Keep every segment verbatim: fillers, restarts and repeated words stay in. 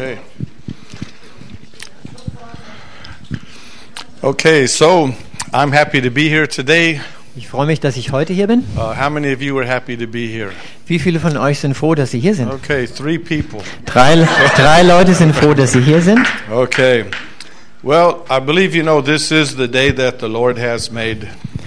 Okay. Okay, so I'm happy to be here today. Ich freue mich, dass ich heute hier bin. Uh, how many of you are happy to be here? Wie viele von euch sind froh, dass Sie hier sind? Okay, three people. Drei, drei Leute sind froh, dass Sie hier sind. Okay. Well, I believe you know this is the day that the Lord has made.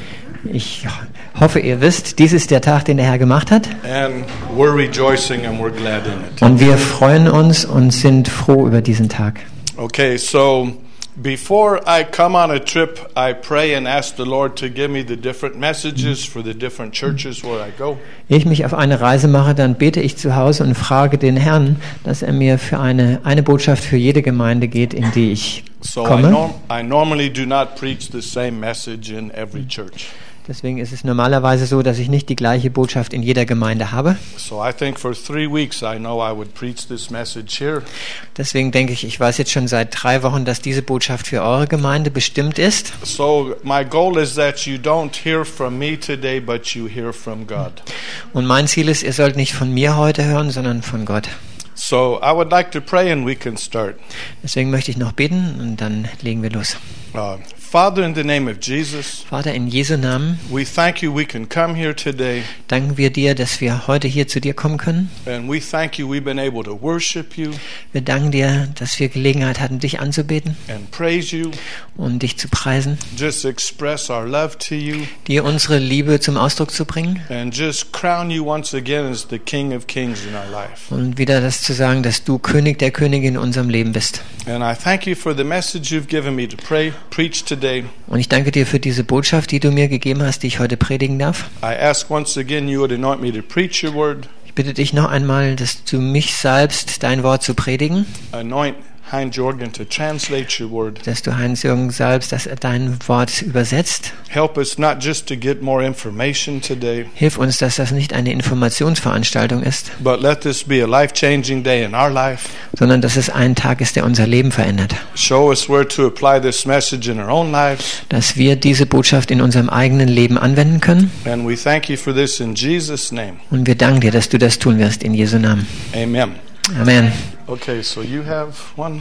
Ich hoffe, ihr wisst, dies ist der Tag, den der Herr gemacht hat. And we're rejoicing and we're glad in it. Und wir freuen uns und sind froh über diesen Tag. Okay, so before I come on a trip, I pray and ask the Lord to give me the different messages for the different churches where I go. Ehe ich mich auf eine Reise mache, dann bete ich zu Hause und frage den Herrn, dass er mir für eine, eine Botschaft für jede Gemeinde geht, in die ich So I, komme. norm- I normally do not preach the same message in every church. Deswegen ist es normalerweise so, dass ich nicht die gleiche Botschaft in jeder Gemeinde habe. So I think for three weeks I know I would preach this message here. Deswegen denke ich, ich weiß jetzt schon seit drei Wochen, dass diese Botschaft für eure Gemeinde bestimmt ist. So my goal is that you don't hear from me today, but you hear from God. Und mein Ziel ist, ihr sollt nicht von mir heute hören, sondern von Gott. So I would like to pray and we can start. Deswegen möchte ich noch beten und dann legen wir los. Uh, Father, in the name of Jesus, Vater, in Jesu Namen we thank you we can come here today, danken wir dir, dass wir heute hier zu dir kommen können. and we thank you we've been able to worship you Wir danken dir, dass wir Gelegenheit hatten, dich anzubeten and praise you, und dich zu preisen, just express our love to you, dir unsere Liebe zum Ausdruck zu bringen and just crown you once again as the King of Kings in our life. und wieder das zu sagen, dass du König der Könige in unserem Leben bist. And I thank you for the message you've given me to pray, preach today. Und ich danke dir für diese Botschaft, die du mir gegeben hast, die ich heute predigen darf. I ask once again you would anoint me to preach your word, Ich bitte dich noch einmal, dass du mich salbst, dein Wort zu predigen, anoint Heinz Jorgen to translate your word. dass du Heinz-Jürgen salbst, dass er dein Wort übersetzt. Help us not just to get more information today, Hilf uns, dass das nicht eine Informationsveranstaltung ist, but let this be a life-changing day in our life. sondern dass es ein Tag ist, der unser Leben verändert. Show us where to apply this message in our own lives. Dass wir diese Botschaft in unserem eigenen Leben anwenden können. And we thank you for this in Jesus' name. Und wir danken dir, dass du das tun wirst, in Jesu Namen. Amen. Amen. Okay, so you have one?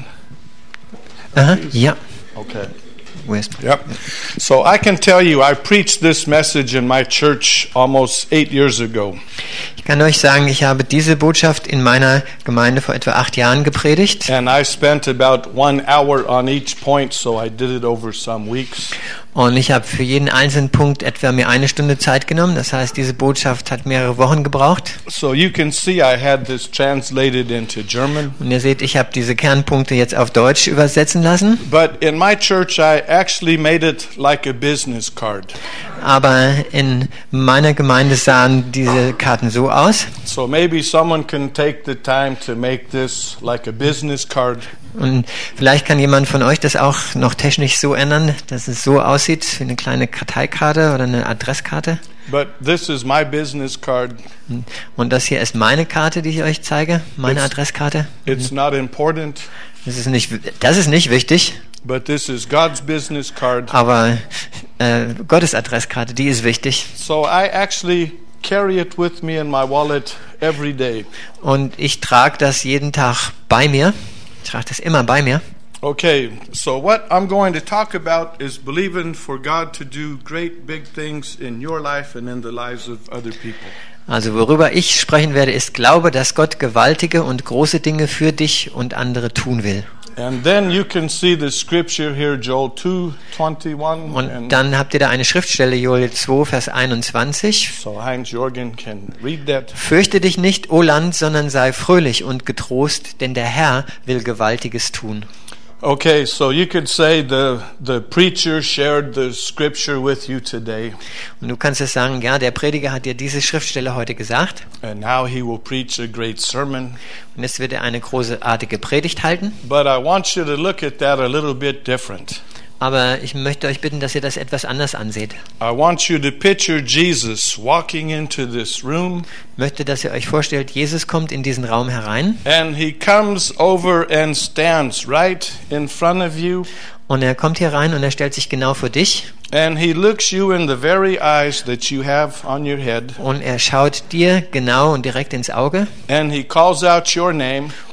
Aha, ja. Okay. Wo ist Yep. So I can tell you, I preached this message in my church almost eight years ago. Ich kann euch sagen, ich habe diese Botschaft in meiner Gemeinde vor etwa acht Jahren gepredigt. And I spent about one hour on each point, so I did it over some weeks. Und ich habe für jeden einzelnen Punkt etwa mir eine Stunde Zeit genommen. Das heißt, diese Botschaft hat mehrere Wochen gebraucht. So you can see I had this translated into German. Und ihr seht, ich habe diese Kernpunkte jetzt auf Deutsch übersetzen lassen. But in my church, I actually made it like a business card. Aber in meiner Gemeinde sahen diese Karten so aus. So maybe someone can take the time to make this like a business card. Und vielleicht kann jemand von euch das auch noch technisch so ändern, dass es so aussieht wie eine kleine Karteikarte oder eine Adresskarte. But this is my business card. Und das hier ist meine Karte, die ich euch zeige, meine It's- Adresskarte. It's not important, Das ist nicht, das ist nicht wichtig, but this is God's business card. aber äh, Gottes Adresskarte, die ist wichtig. So I actually carry it with me in my wallet every day. Und ich trage das jeden Tag bei mir. Ich trage das immer bei mir. Okay, so what I'm going to talk about is believing for God to do great big things in your life and in the lives of other people. Also worüber ich sprechen werde, ist Glaube, dass Gott gewaltige und große Dinge für dich und andere tun will. And then you can see the scripture here, Joel two twenty-one. Und And dann habt ihr da eine Schriftstelle, Joel zwei, Vers einundzwanzig. so Heinz Jorgen can read that. Fürchte dich nicht, o Land, sondern sei fröhlich und getrost, denn der Herr will Gewaltiges tun. Okay, so you could say the the preacher shared the scripture with you today, Und du kannst es sagen, ja, der Prediger hat dir diese Schriftstelle heute gesagt. and now he will preach a great sermon. Und jetzt wird er eine großartige Predigt halten. But I want you to look at that a little bit different. Aber ich möchte euch bitten, dass ihr das etwas anders anseht. I want you to picture Jesus walking into this room, Ich möchte, dass ihr euch vorstellt, Jesus kommt in diesen Raum herein and he comes over and stands right in front of you, und er kommt hier rein und er stellt sich genau vor dich and he looks you in the very eyes that you have on your head, und er schaut dir genau und direkt ins Auge and he calls out your name,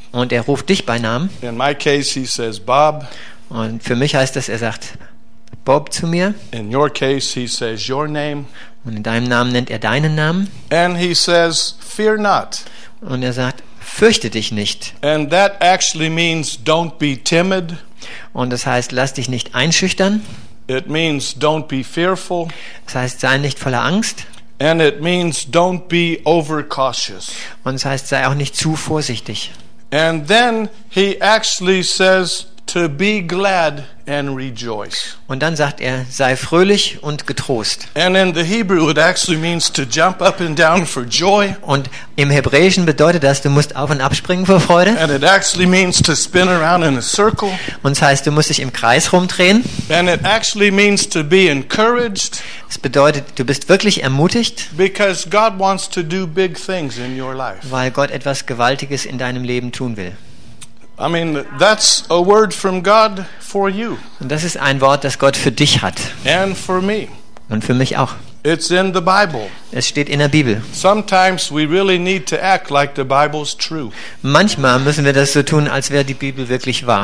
Und er ruft dich bei Namen. In my case, he says, Bob. Und für mich heißt das, er sagt Bob zu mir. In your case, he says your name. Und in deinem Namen nennt er deinen Namen. And he says, fear not. Und er sagt, fürchte dich nicht. And that actually means don't be timid. Und das heißt, lass dich nicht einschüchtern. It means don't be fearful. Das heißt, sei nicht voller Angst. And it means don't be overcautious. Und das heißt, sei auch nicht zu vorsichtig. And then he actually says to be glad and rejoice. Und dann sagt er, sei fröhlich und getrost. And in the Hebrew it actually means to jump up and down for joy. Und im Hebräischen bedeutet das, du musst auf und abspringen vor Freude. And it actually means to spin around in a circle. Und das heißt, du musst dich im Kreis rumdrehen. And it actually means to be encouraged. Das bedeutet, du bist wirklich ermutigt, Because God wants to do big things in your life. weil Gott etwas Gewaltiges in deinem Leben tun will. I mean, that's a word from God for you Und das ist ein Wort, das Gott für dich hat. and for me. Und für mich auch. It's in the Bible. Es steht in der Bibel. Sometimes we really need to act like the Bible's true. Manchmal müssen wir das so tun, als wäre die Bibel wirklich wahr.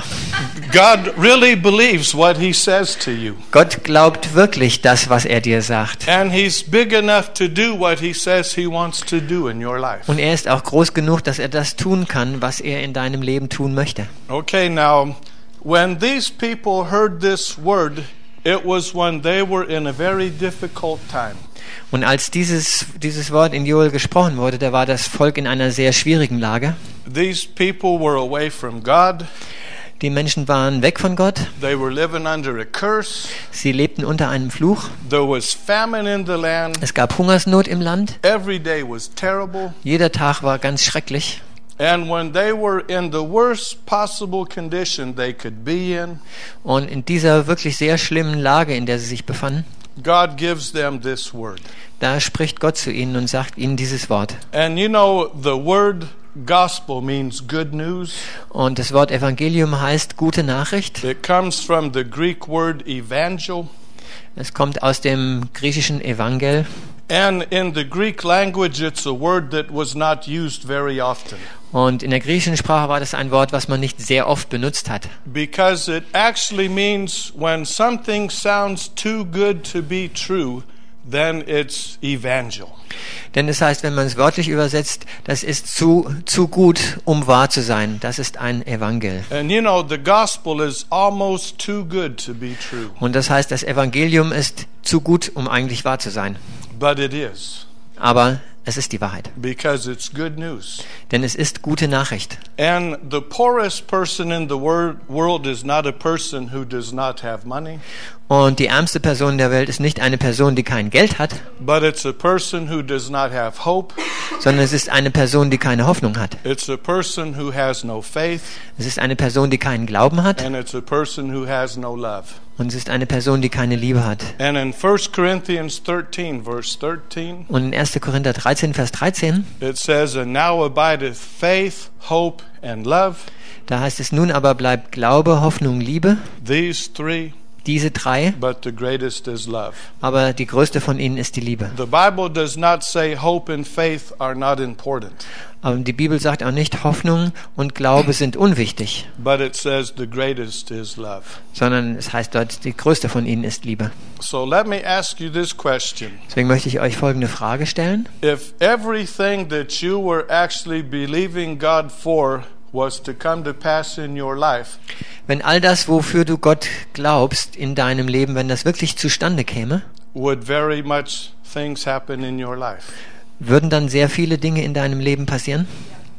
God really believes what he says to you. Gott glaubt wirklich das, was er dir sagt. And he's big enough to do what he says he wants to do in your life. Und er ist auch groß genug, dass er das tun kann, was er in deinem Leben tun möchte. Okay, now, when these people heard this word, it was when they were in a very difficult time. Und als dieses, dieses Wort in Joel gesprochen wurde, da war das Volk in einer sehr schwierigen Lage. These people were away from God. Die Menschen waren weg von Gott. They were living under a curse. Sie lebten unter einem Fluch. There was famine in the land. Es gab Hungersnot im Land. Every day was terrible. Jeder Tag war ganz schrecklich. And when they were in the worst possible condition they could be in, Und in dieser wirklich sehr schlimmen Lage, in der sie sich befanden, God gives them this word. da spricht Gott zu ihnen und sagt ihnen dieses Wort. And you know, the word gospel means good news. Und das Wort Evangelium heißt gute Nachricht. It comes from the Greek word evangel. Es kommt aus dem griechischen Evangel. And in the Greek language, it's a word that was not used very often. Und in der griechischen Sprache war das ein Wort, was man nicht sehr oft benutzt hat. Because it actually means when something sounds too good to be true, then it's evangel. Denn das heißt, wenn man es wörtlich übersetzt, das ist zu, zu gut, um wahr zu sein. Das ist ein Evangel. And you know, the gospel is almost too good to be true. Und das heißt, das Evangelium ist zu gut, um eigentlich wahr zu sein. But it is. Aber es ist die Wahrheit. Because it's good news. Denn es ist gute Nachricht. And the poorest person in the wor- world is not a person who does not have money. Und die ärmste Person der Welt ist nicht eine Person, die kein Geld hat, But it's a person who does not have hope. sondern es ist eine Person, die keine Hoffnung hat. It's a person who has no faith. Es ist eine Person, die keinen Glauben hat. And it's a person who has no love. Und es ist eine Person, die keine Liebe hat. And in First Corinthians thirteen, verse thirteen, Und in erster Korinther dreizehn, Vers dreizehn, it says, And now abideth faith, hope, and love. da heißt es, nun aber bleibt Glaube, Hoffnung, Liebe, These three, diese drei, but the greatest is love. aber die größte von ihnen ist die Liebe. The Bible does not say hope and faith are not important, Aber die Bibel sagt auch nicht, Hoffnung und Glaube sind unwichtig, but it says the greatest is love. sondern es heißt dort, die größte von ihnen ist Liebe. So let me ask you this question. Deswegen möchte ich euch folgende Frage stellen. If everything that you were actually believing God for was to come to pass in your life, Wenn all das, wofür du Gott glaubst in deinem Leben, wenn das wirklich zustande käme, would very much things happen in your life? würden dann sehr viele Dinge in deinem Leben passieren?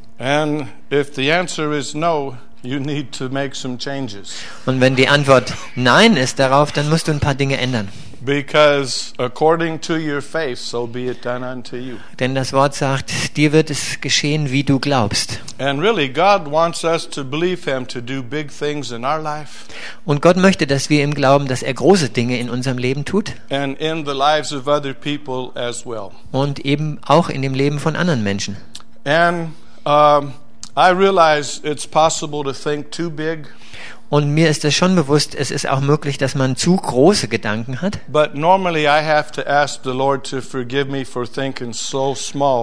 And if the answer is no, you need to make some changes. Und wenn die Antwort Nein ist darauf, dann musst du ein paar Dinge ändern. Because according to your faith, so be it done unto you. Denn das Wort sagt, dir wird es geschehen, wie du glaubst. And really, God wants us to believe Him to do big things in our life Und Gott möchte, dass wir ihm glauben, dass er große Dinge in unserem Leben tut and in the lives of other people as well. und eben auch in dem Leben von anderen Menschen. And um, I realize it's possible to think too big, Und mir ist es schon bewusst, es ist auch möglich, dass man zu große Gedanken hat. but normally I have to ask the Lord to forgive me for thinking so small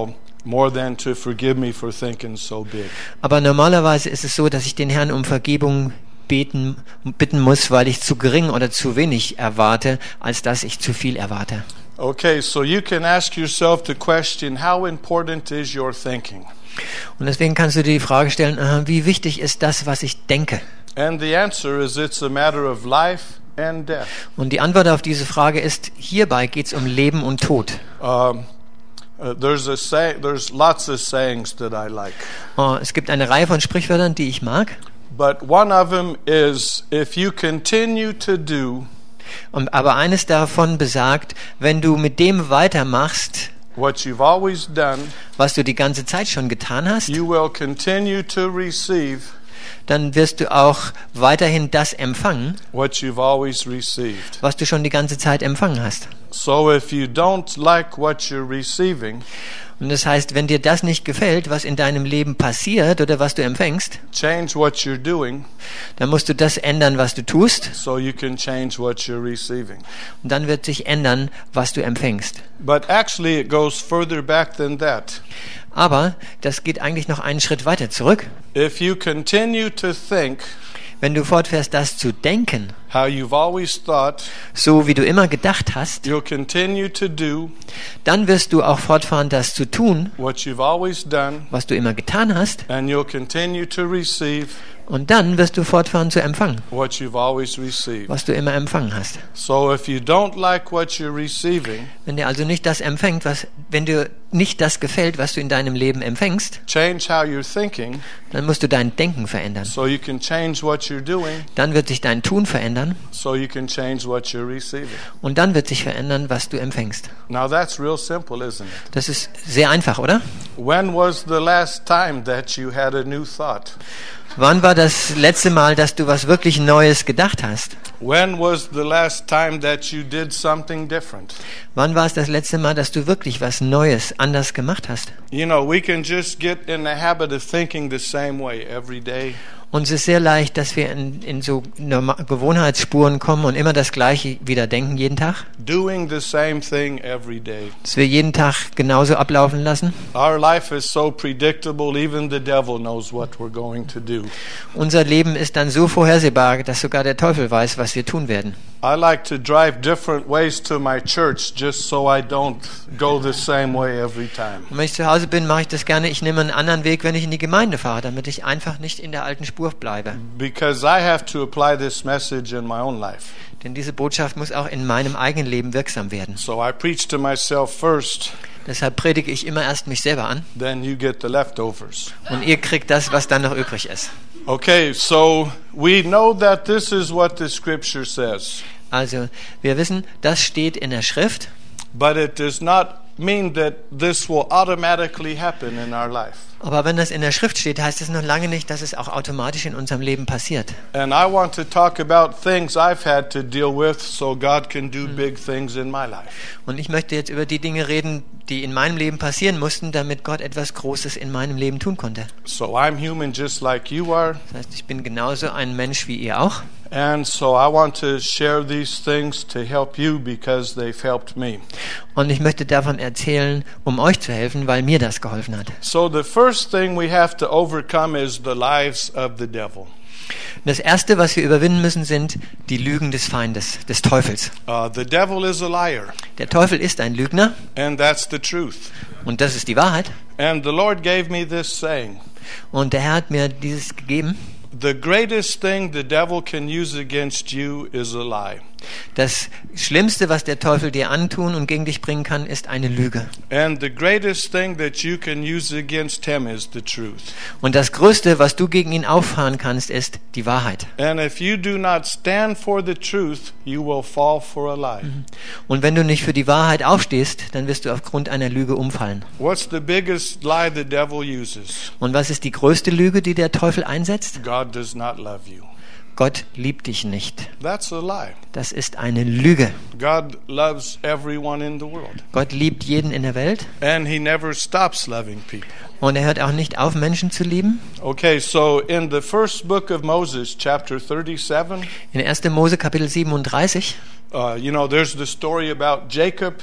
more than to forgive me for thinking so big. Aber normalerweise ist es so, dass ich den Herrn um Vergebung beten, bitten muss, weil ich zu gering oder zu wenig erwarte, als dass ich zu viel erwarte. Okay, so you can ask yourself the question, how important is your thinking? Und deswegen kannst du dir die Frage stellen, äh, wie wichtig ist das, was ich denke? And the answer is it's a matter of life and death. Und die Antwort auf diese Frage ist, hierbei geht es um Leben und Tod. Um, uh, there's a say, there's lots of sayings that I like. Oh, es gibt eine Reihe von Sprichwörtern, die ich mag. But one of them is, if you continue to do Und, aber eines davon besagt, wenn du mit dem weitermachst, what you've always done, was du die ganze Zeit schon getan hast, you will continue to receive dann wirst du auch weiterhin das empfangen, what you've always received. was du schon die ganze Zeit empfangen hast. So if you don't like what you're receiving, Und das heißt, wenn dir das nicht gefällt, was in deinem Leben passiert oder was du empfängst, change what you're doing dann musst du das ändern, was du tust, so you can change what you're receiving. und dann wird sich ändern, was du empfängst. But actually it goes further back than that. Aber das geht eigentlich noch einen Schritt weiter zurück. If you continue to think Wenn du fortfährst, das zu denken, how you've always thought, so wie du immer gedacht hast, you'll continue to do dann wirst du auch fortfahren, das zu tun, what you've always done, was du immer getan hast, and you'll continue to receive und dann wirst du fortfahren zu empfangen, what you've always received. was du immer empfangen hast. So if you don't like what you're receiving, Wenn dir also nicht das empfängt, was, wenn dir nicht das gefällt, was du in deinem Leben empfängst, change how you're thinking dann musst du dein Denken verändern. so you can change what you're doing Dann wird sich dein Tun verändern so you can change what you're receiving. und dann wird sich verändern, was du empfängst. Now that's real simple, isn't it? Das ist sehr einfach, oder? When was the last time that you had a new thought? Wann war das letzte Mal, dass du was wirklich Neues gedacht hast? When was the last time that you did something different? Wann war es das letzte Mal, dass du wirklich was Neues, anders gemacht hast? You know, we can just get in the habit of thinking the same way every day. Und es ist sehr leicht, dass wir in, in so Norma- Gewohnheitsspuren kommen und immer das Gleiche wieder denken jeden Tag. Doing the same thing every day. Dass wir jeden Tag genauso ablaufen lassen. Our life is so predictable, even the devil knows what we're going to do. Unser Leben ist dann so vorhersehbar, dass sogar der Teufel weiß, was wir tun werden. I like to drive different ways to my church just so I don't go the same way every time. Und wenn ich zu Hause bin, mache ich das gerne. Ich nehme einen anderen Weg, wenn ich in die Gemeinde fahre, damit ich einfach nicht in der alten Spur bleibe. Because I have to apply this message in my own life. Denn diese Botschaft muss auch in meinem eigenen Leben wirksam werden. So I preach to myself first, Deshalb predige ich immer erst mich selber an then you get the leftovers. und ihr kriegt das, was dann noch übrig ist. Okay, so we know that this is what the scripture says, Also, wir wissen, das steht in der Schrift, but it does not mean that this will automatically happen in our life. aber wenn das in der Schrift steht, heißt es noch lange nicht, dass es auch automatisch in unserem Leben passiert. And I want to talk about things I've had to deal with so God can do big things in my life. Und ich möchte jetzt über die Dinge reden, die in meinem Leben passieren mussten, damit Gott etwas Großes in meinem Leben tun konnte. So I'm human just like you are. Das heißt, ich bin genauso ein Mensch wie ihr auch. And so I want to share these things to help you because they've helped me. Und ich möchte davon erzählen, um euch zu helfen, weil mir das geholfen hat. So the first thing we have to overcome is the lies of the devil. Das Erste, was wir überwinden müssen, sind die Lügen des Feindes, des Teufels. Uh, the devil is a liar, Der Teufel ist ein Lügner and that's the truth. und das ist die Wahrheit. And the Lord gave me this saying: Und der Herr hat mir dieses gegeben. the greatest thing the devil can use against you is a lie. Das Schlimmste, was der Teufel dir antun und gegen dich bringen kann, ist eine Lüge. And the greatest thing that you can use against him is the truth. Und das Größte, was du gegen ihn auffahren kannst, ist die Wahrheit. And if you do not stand for the truth, you will fall for a lie. Und wenn du nicht für die Wahrheit aufstehst, dann wirst du aufgrund einer Lüge umfallen. What's the biggest lie the devil uses? Und was ist die größte Lüge, die der Teufel einsetzt? God does not love you. Gott liebt dich nicht. That's a lie. Das ist eine Lüge. God loves everyone in the world. Gott liebt jeden in der Welt And he never stops loving people. und er hört auch nicht auf, Menschen zu lieben. Okay, so in the first book of Moses, chapter thirty-seven, In erster Mose Kapitel siebenunddreißig, uh, you know, there's the story about Jacob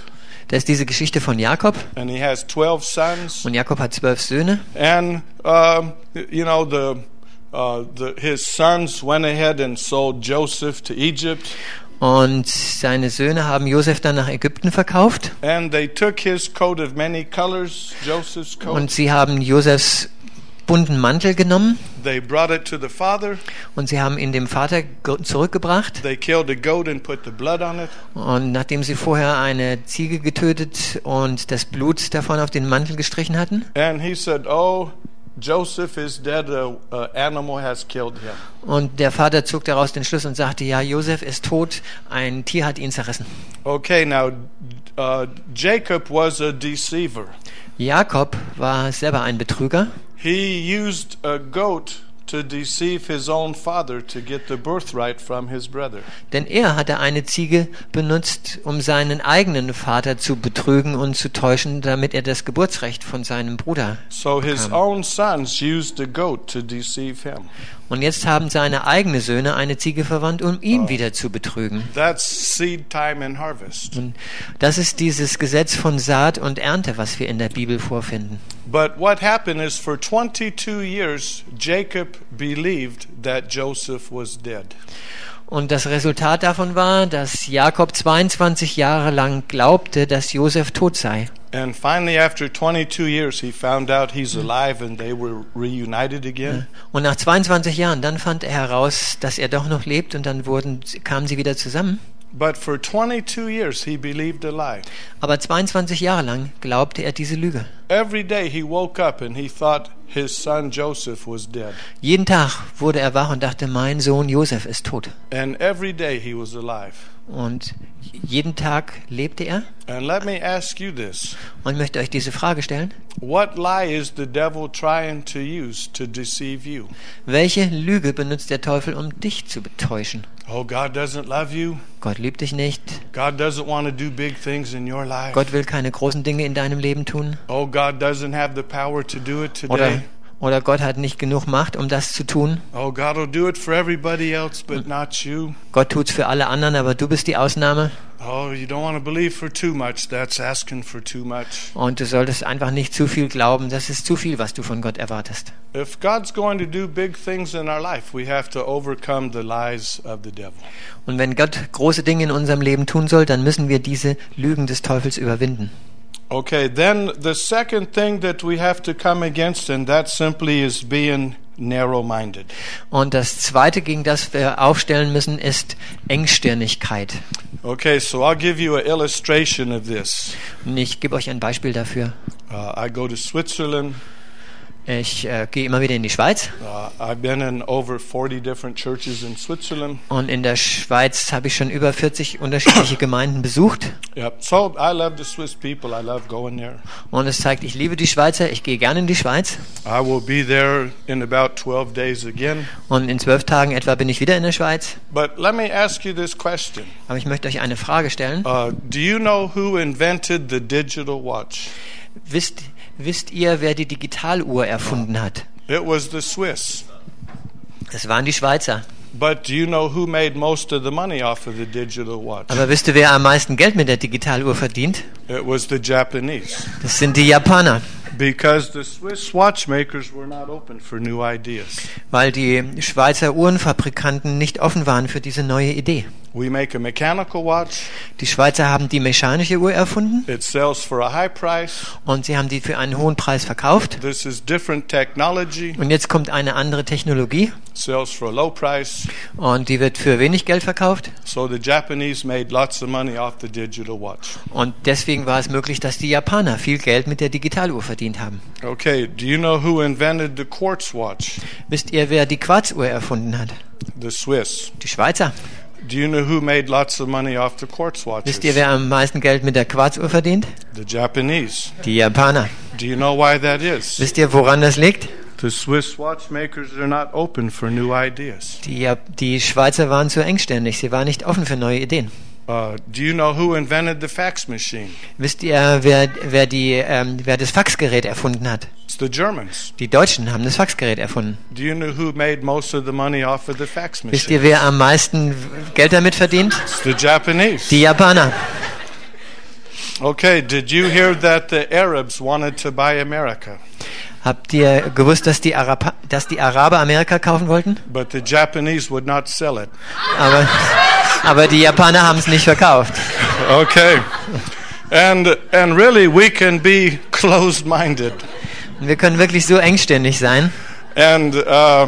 Das ist diese Geschichte von Jakob. and he has twelve sons. Und Jakob hat zwölf Söhne. And um, you know the, uh, the his sons went ahead and sold Joseph to Egypt, Und seine Söhne haben Josef dann nach Ägypten verkauft. and they took his coat of many colors, Joseph's coat. Und sie haben Josefs bunten Mantel genommen. They brought it to the father. Und sie haben ihn dem Vater ge- zurückgebracht. They killed a goat and put the blood on it. Und nachdem sie vorher eine Ziege getötet und das Blut davon auf den Mantel gestrichen hatten. And he said, "Oh, Joseph is dead. A, a animal has killed him." Und der Vater zog daraus den Schluss und sagte, ja, Josef ist tot, ein Tier hat ihn zerrissen. Okay, now uh, Jacob was a deceiver. Jakob war selber ein Betrüger. He used a goat to deceive his own father to get the birthright from his brother. Denn er hatte eine Ziege benutzt, um seinen eigenen Vater zu betrügen und zu täuschen, damit er das Geburtsrecht von seinem Bruder So his bekam. own sons used the goat to deceive him. Und jetzt haben seine eigenen Söhne eine Ziege verwandt, um ihn wieder zu betrügen. That's seed time and harvest. Und das ist dieses Gesetz von Saat und Ernte, was wir in der Bibel vorfinden. But what happened is for twenty-two years, Jacob believed that Joseph was dead. Und das Resultat davon war, dass Jakob zweiundzwanzig Jahre lang glaubte, dass Josef tot sei. And finally, after twenty-two years, he found out he's alive and they were reunited again. Und nach zweiundzwanzig Jahren, dann fand er heraus, dass er doch noch lebt und dann wurden, kamen sie wieder zusammen. But for twenty-two years, he believed a lie. Aber zweiundzwanzig Jahre lang glaubte er diese Lüge. Every day he woke up and he thought his son Joseph was dead. Jeden Tag wurde er wach und dachte, mein Sohn Josef ist tot. And every day he was alive. Und jeden Tag lebte er. And let me ask you this. Und ich möchte euch diese Frage stellen. What lie is the devil trying to use to deceive you? Welche Lüge benutzt der Teufel, um dich zu betäuschen? Oh, God doesn't love you. Gott liebt dich nicht. God doesn't want to do big things in your life. Gott will keine großen Dinge in deinem Leben tun. Oh, God doesn't have the power to do it Oder, today. oder Gott hat nicht genug Macht, um das zu tun. Oh, God will do it for everybody else but not you. Gott tut's für alle anderen, aber du bist die Ausnahme. Oh, you don't want to believe for too much. That's asking for too much. Und du solltest einfach nicht zu viel glauben. Das ist zu viel, was du von Gott erwartest. If God's going to do big things in our life, we have to overcome the lies of the devil. Und wenn Gott große Dinge in unserem Leben tun soll, dann müssen wir diese Lügen des Teufels überwinden. Okay, then the second thing that we have to come against, and that simply is being narrow-minded. Und das Zweite, gegen das wir aufstellen müssen, ist Engstirnigkeit. Okay, so I'll give you an illustration of this. Und ich gebe euch ein Beispiel dafür. Uh, I go to Switzerland. Ich äh, gehe immer wieder in die Schweiz. Uh, I've been in over forty different churches in Switzerland. Und in der Schweiz habe ich schon über vierzig unterschiedliche Gemeinden besucht. Yep. So I love the Swiss people. I love going there. Und es zeigt, ich liebe die Schweizer, ich gehe gerne in die Schweiz. I will be there in about twelve days again. Und in zwölf Tagen etwa bin ich wieder in der Schweiz. But let me ask you this question. Aber ich möchte euch eine Frage stellen. Uh, do you know who invented the digital watch? Wisst, wisst ihr, wer die Digitaluhr erfunden hat? It was the Swiss. Das waren die Schweizer. But do you know who made most of the money off of the digital watch? Aber wisst ihr, wer am meisten Geld mit der Digitaluhr verdient? It was the Japanese. Das sind die Japaner. Because the Swiss watchmakers were not open for new ideas. Weil die Schweizer Uhrenfabrikanten nicht offen waren für diese neue Idee. We make a mechanical watch. Die Schweizer haben die mechanische Uhr erfunden It sells for a high price. und sie haben die für einen hohen Preis verkauft. This is different technology. Und jetzt kommt eine andere Technologie Sells for a low price. und die wird für wenig Geld verkauft. So the Japanese made lots of money off the digital watch. Und deswegen war es möglich, dass die Japaner viel Geld mit der Digitaluhr verdient haben. Okay, do you know who invented the quartz watch? Wisst ihr, wer die Quarzuhr erfunden hat? The Swiss. Die Schweizer. Do you know who made lots of money off the quartz watches? Wisst ihr, wer am meisten Geld mit der Quarzuhr verdient? The Japanese. Die Japaner. Do you know why that is? Wisst ihr, woran das liegt? The Swiss watchmakers are not open for new ideas. Die, Ja- die Schweizer waren zu engstirnig. Sie waren nicht offen für neue Ideen. Uh, do you know who invented the fax machine? Wisst ihr, wer, wer, die, ähm, wer das Faxgerät erfunden hat? It's the Germans. Die Deutschen haben das Faxgerät erfunden. Do you know who made most of the money off of the fax Wisst ihr, machine? wer am meisten Geld damit verdient? It's the Japanese. Die Japaner. Okay, did you hear that the Arabs wanted to buy America? Habt ihr gewusst, dass die, Arab dass die Araber Amerika kaufen wollten? But the Japanese would not sell it. Aber, aber die Japaner haben es nicht verkauft. Okay. And and really we can be closed-minded. Und wir können wirklich so engständig sein. And uh,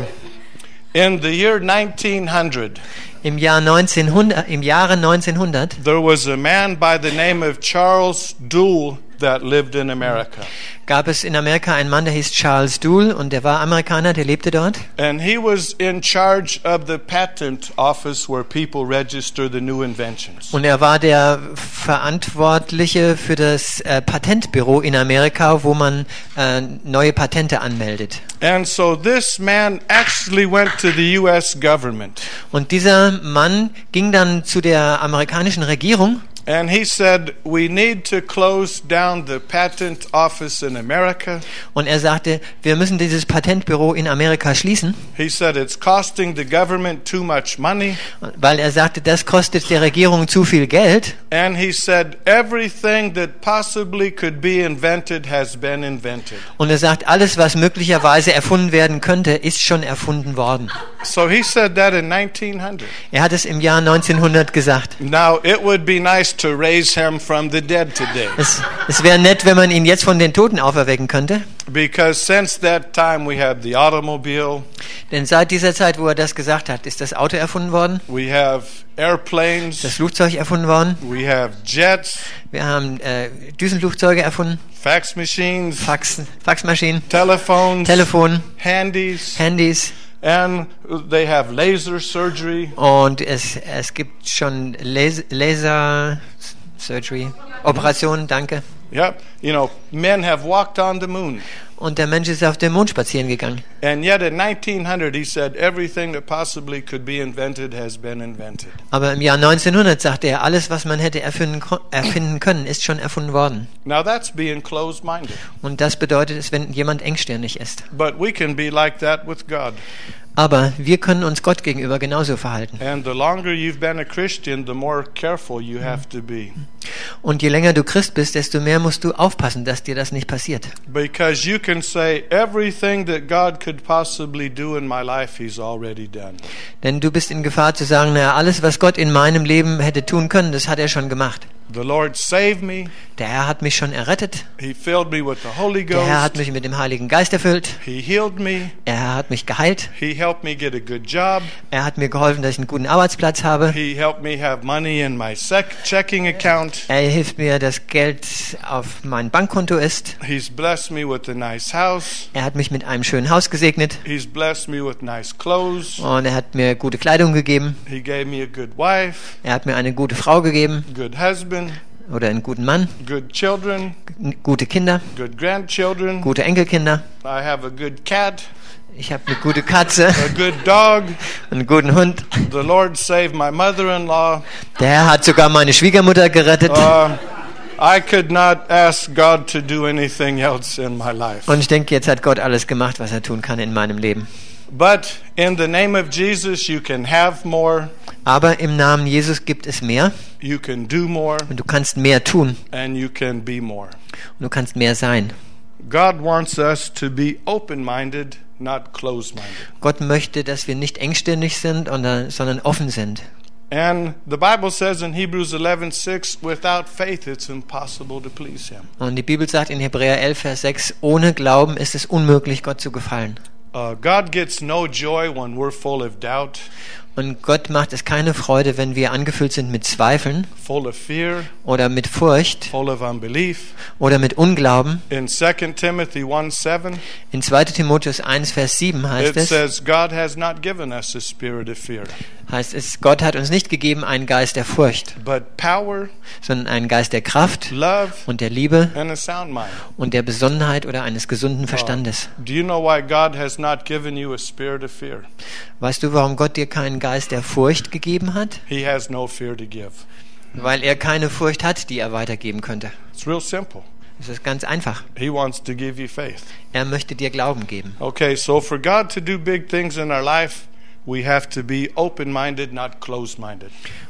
in the year nineteen hundred, Im Jahr neunzehnhundert, im Jahre neunzehnhundert there was a man by the name of Charles Duell that lived in America. gab es in Amerika einen Mann, der hieß Charles Duell und der war Amerikaner, der lebte dort. And he was in charge of the patent office where people register the new inventions. Und er war der Verantwortliche für das äh, Patentbüro in Amerika, wo man äh, neue Patente anmeldet. And so this man actually went to the U S government. Und dieser Mann ging dann zu der amerikanischen Regierung. And he said, we need to close down the patent office in America. Und er sagte, wir müssen dieses Patentbüro in Amerika schließen. He said, it's costing the government too much money. Weil er sagte, das kostet der Regierung zu viel Geld. And he said, everything that possibly could be invented has been invented. Und er sagt, alles, was möglicherweise erfunden werden könnte, ist schon erfunden worden. So he said that in nineteen hundred. Er hat es im Jahr neunzehnhundert gesagt. Now, it would be nice to raise him from the dead today. Es, es wäre nett, wenn man ihn jetzt von den Toten auferwecken könnte. Because since that time we have the automobile, Denn seit dieser Zeit, wo er das gesagt hat, ist das Auto erfunden worden, we have airplanes, das Flugzeug erfunden worden, we have jets, wir haben äh, Düsenflugzeuge erfunden, fax machines, Fax, Faxmaschinen, telephones, Telefon, handies, Handys and they have laser surgery. und es, es gibt schon Las- Laser Surgery, Operationen, danke. Yep, you know, men have walked on the moon. Und der Mensch ist auf dem Mond spazieren gegangen. And yet in nineteen hundred he said everything that possibly could be invented has been invented. Aber im Jahr neunzehnhundert sagte er, alles, was man hätte erfinden, ko- erfinden können, ist schon erfunden worden. Now that's being closed-minded. Und das bedeutet es, wenn jemand engstirnig ist. But we can be like that with God. Aber wir können uns Gott gegenüber genauso verhalten. And the longer you've been a Christian, the more careful you have to be. Und je länger du Christ bist, desto mehr musst du aufpassen, dass dir das nicht passiert. Because you can say everything that God could possibly do in my life, He's already done. Denn du bist in Gefahr zu sagen, naja, alles, was Gott in meinem Leben hätte tun können, das hat er schon gemacht. The Lord saved me. Der Herr hat mich schon errettet. He filled me with the Holy Der Herr hat Ghost. mich mit dem Heiligen Geist erfüllt. He healed me. Der Herr hat mich geheilt. He helped me get a good job. Er hat mir geholfen, dass ich einen guten Arbeitsplatz habe. He helped me have money in my sec- checking account. Er hilft mir, dass Geld auf mein Bankkonto ist. He's blessed me with a nice house. Er hat mich mit einem schönen Haus gesegnet. He's blessed me with nice clothes. Und er hat mir gute Kleidung gegeben. He gave me a good wife, Er hat mir eine gute Frau gegeben. good husband, Oder einen guten Mann. good children, G- Gute Kinder. good grandchildren. Gute Enkelkinder. I have a good cat, Ich habe eine gute Katze. a good dog. Einen guten Hund. The Lord saved my mother-in-law. Der Herr hat sogar meine Schwiegermutter gerettet. Uh, I could not ask God to do anything else in my life. Und ich denke, jetzt hat Gott alles gemacht, was er tun kann in meinem Leben. But in the name of Jesus, you can have more, Aber im Namen Jesus gibt es mehr. you can do more, Und du kannst mehr tun. and you can be more. Und du kannst mehr sein. God wants us to be open-minded, not closed-minded. Gott möchte, dass wir nicht engstirnig sind, sondern offen sind. And the Bible says in Hebrews eleven six, without faith it's impossible to please Him. Und die Bibel sagt in Hebräer elf, Vers sechs, ohne Glauben ist es unmöglich, Gott zu gefallen. Uh, God gets no joy when we're full of doubt, Und Gott macht es keine Freude, wenn wir angefüllt sind mit Zweifeln full of fear, oder mit Furcht full of unbelief. oder mit Unglauben. In Second Timothy one seven, In zweiter Timotheus eins, Vers sieben heißt it es, says, God has not given us a spirit of fear, heißt es, Gott hat uns nicht gegeben einen Geist der Furcht, but power, sondern einen Geist der Kraft love, und der Liebe and a sound mind. und der Besonnenheit oder eines gesunden Verstandes. Do you know why God has not given you a spirit of fear? Weißt du, warum Gott dir keinen Geist der Furcht gegeben hat? He has no fear to give. Weil er keine Furcht hat, die er weitergeben könnte. It's real simple. Es ist ganz einfach. He wants to give you faith. Er möchte dir Glauben geben. Okay, so for God to do big things in our life, we have to be open-minded, not closed-minded.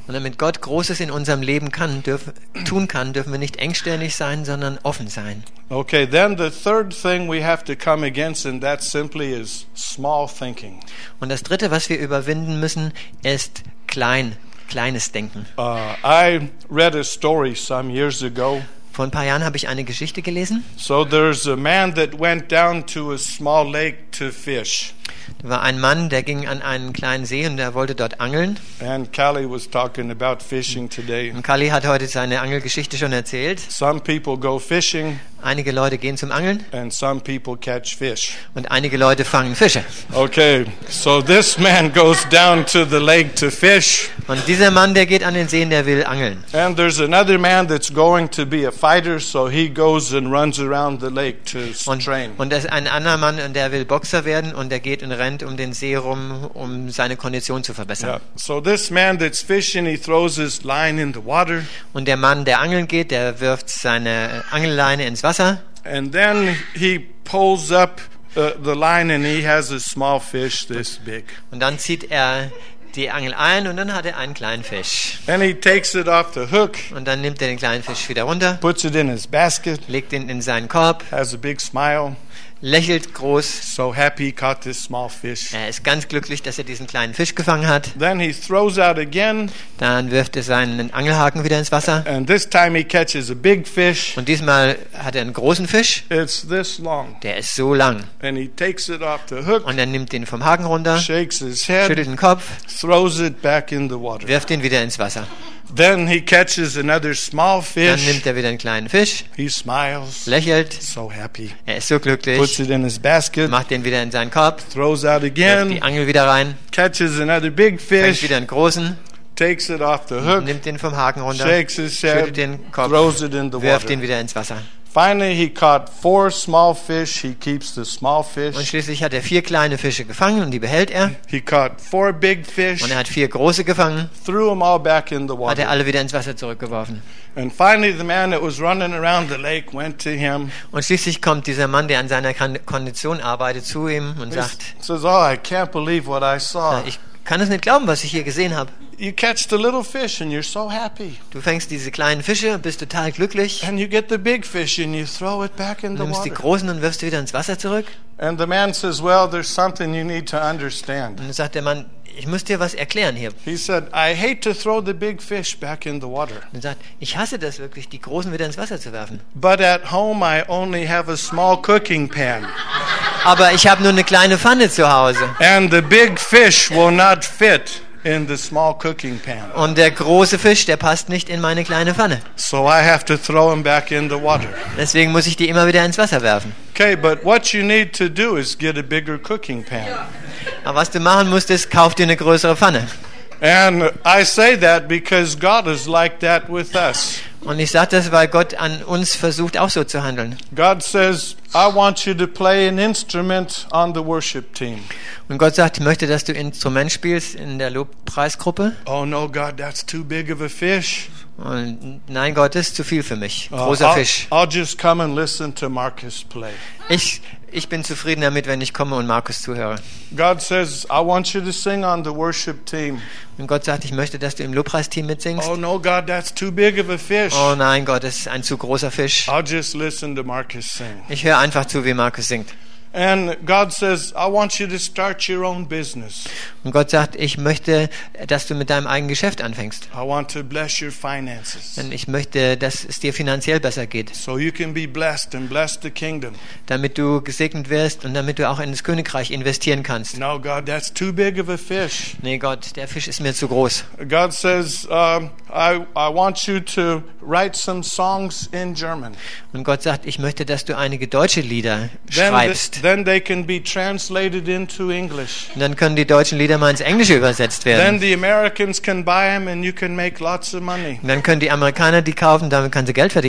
Und damit Gott Großes in unserem Leben kann, dürfen, tun kann, dürfen wir nicht engstirnig sein, sondern offen sein. Okay, then the third thing we have to come against, and that simply is small thinking. Und das Dritte, was wir überwinden müssen, ist klein, kleines Denken. Uh, I read a story some years ago. Vor ein paar Jahren habe ich eine Geschichte gelesen. So there's a man that went down to a small lake to fish. Da war ein Mann, der ging an einen kleinen See und der wollte dort angeln. And Callie was talking about fishing today. Und Kali hat heute seine Angelgeschichte schon erzählt. Some people go fishing Einige Leute gehen zum Angeln and some people catch fish. und einige Leute fangen Fische. Okay, so this man goes down to the lake to fish. Und dieser Mann, der geht an den See und der will angeln. And there's another man that's going to be a fighter, so he goes and runs around the lake to Und, train. und da ist ein anderer Mann und der will Boxer werden und der geht und rennt um den See rum, um seine Kondition zu verbessern. Yeah. So this man that's fishing, he throws his line in the water, Und der Mann, der angeln geht, der wirft seine Angelleine ins Wasser. and then he pulls up uh, the line, and he has a small fish this big. Und dann zieht er die Angel ein und dann hat er einen kleinen Fisch. And he takes it off the hook, Und dann nimmt er den kleinen Fisch wieder runter, puts it in his basket, legt ihn in seinen Korb, has a big smile, lächelt groß. so happy he caught this small fish. Er ist ganz glücklich, dass er diesen kleinen Fisch gefangen hat. Then he throws out again, Dann wirft er seinen Angelhaken wieder ins Wasser. and this time he catches a big fish. Und diesmal hat er einen großen Fisch. It's this long. Der ist so lang. And he takes it off the hook, Und er nimmt ihn vom Haken runter, shakes his schüttelt head, den Kopf, throws it back in the water. wirft ihn wieder ins Wasser. Then he catches another small Dann fish. nimmt er wieder einen kleinen Fisch, He smiles, lächelt. so happy. Er ist so Puts glücklich, it in his basket, macht den wieder in seinen Korb, throws out wirft die again, Angel wieder rein, catches another big fängt fish, wieder einen großen, takes it off the hook, nimmt den vom Haken runter, shakes his schüttelt head, den Kopf, throws it in the wirft water. ihn wieder ins Wasser. Finally, he caught four small fish. He keeps the small Und fish. schließlich hat er vier kleine Fische gefangen und die behält er. He caught four big fish, Und er hat vier große gefangen, threw them all back in the hat er water. alle wieder ins Wasser zurückgeworfen. And finally, the man that was running around the lake went to him. Und schließlich kommt dieser Mann, der an seiner Kan- Kondition arbeitet, zu ihm und He sagt, says, "Oh, I can't believe what I saw. ich kann es nicht glauben, was ich hier gesehen habe. You catch the little fish and you're so happy. Du fängst diese kleinen Fische, bist total glücklich, And you get the big fish and you throw it back in the nimmst die water." großen und wirfst sie wieder ins Wasser zurück. And the man says, "Well, there's something you need to understand." Und dann sagt der Mann, ich muss dir was erklären hier. He said, "I hate to throw the big fish back in the water, Und er sagt, ich hasse das wirklich, die großen wieder ins Wasser zu werfen. but at home I only have a small cooking pan, Aber ich habe nur eine kleine Pfanne zu Hause. and the big fish will not fit in the small cooking pan. Und der große Fisch, der passt nicht in meine kleine Pfanne. So I have to throw him back in the water." Deswegen muss ich die immer wieder ins Wasser werfen. Okay, but what you need to do is get a bigger cooking pan. Aber was du machen musst, ist, kauf dir eine größere Pfanne. And I say that because God is like that with us. Und ich sage das, weil Gott an uns versucht, auch so zu handeln. God says, "I want you to play an instrument on the worship team." Und Gott sagt, ich möchte, dass du Instrument spielst in der Lobpreisgruppe. Oh no, God, that's too big of a fish. Und nein, Gott, das ist zu viel für mich. Uh, Großer I'll, Fisch. I'll just come and listen to Marcus play. Ich, ich bin zufrieden damit, wenn ich komme und Markus zuhöre. God says, "I want you to sing on the worship team." Und Gott sagt, ich möchte, dass du im Lobpreisteam mitsingst. Oh no, God, that's too big of a fish. Oh nein, Gott, das ist ein zu großer Fisch. I'll just listen to Marcus sing. Ich höre einfach zu, wie Markus singt. And God says, "I want you to start your own business. Und Gott sagt, ich möchte, dass du mit deinem eigenen Geschäft anfängst. I want to bless your finances Denn ich möchte, dass es dir finanziell besser geht. so you can be blessed and bless the kingdom." Damit du gesegnet wirst und damit du auch in das Königreich investieren kannst. No, God, that's too big of a fish. Nee, Gott, der Fisch ist mir zu groß. God says, um, I, I want you to write some songs in German. Und Gott sagt, ich möchte, dass du einige deutsche Lieder Then, schreibst. the, then they can be translated into English. Und dann können die deutschen Lieder mal ins Englische übersetzt Then werden. the Americans can buy them and you can make lots of money. Und dann können die Amerikaner die kaufen, damit können sie Geld verdienen.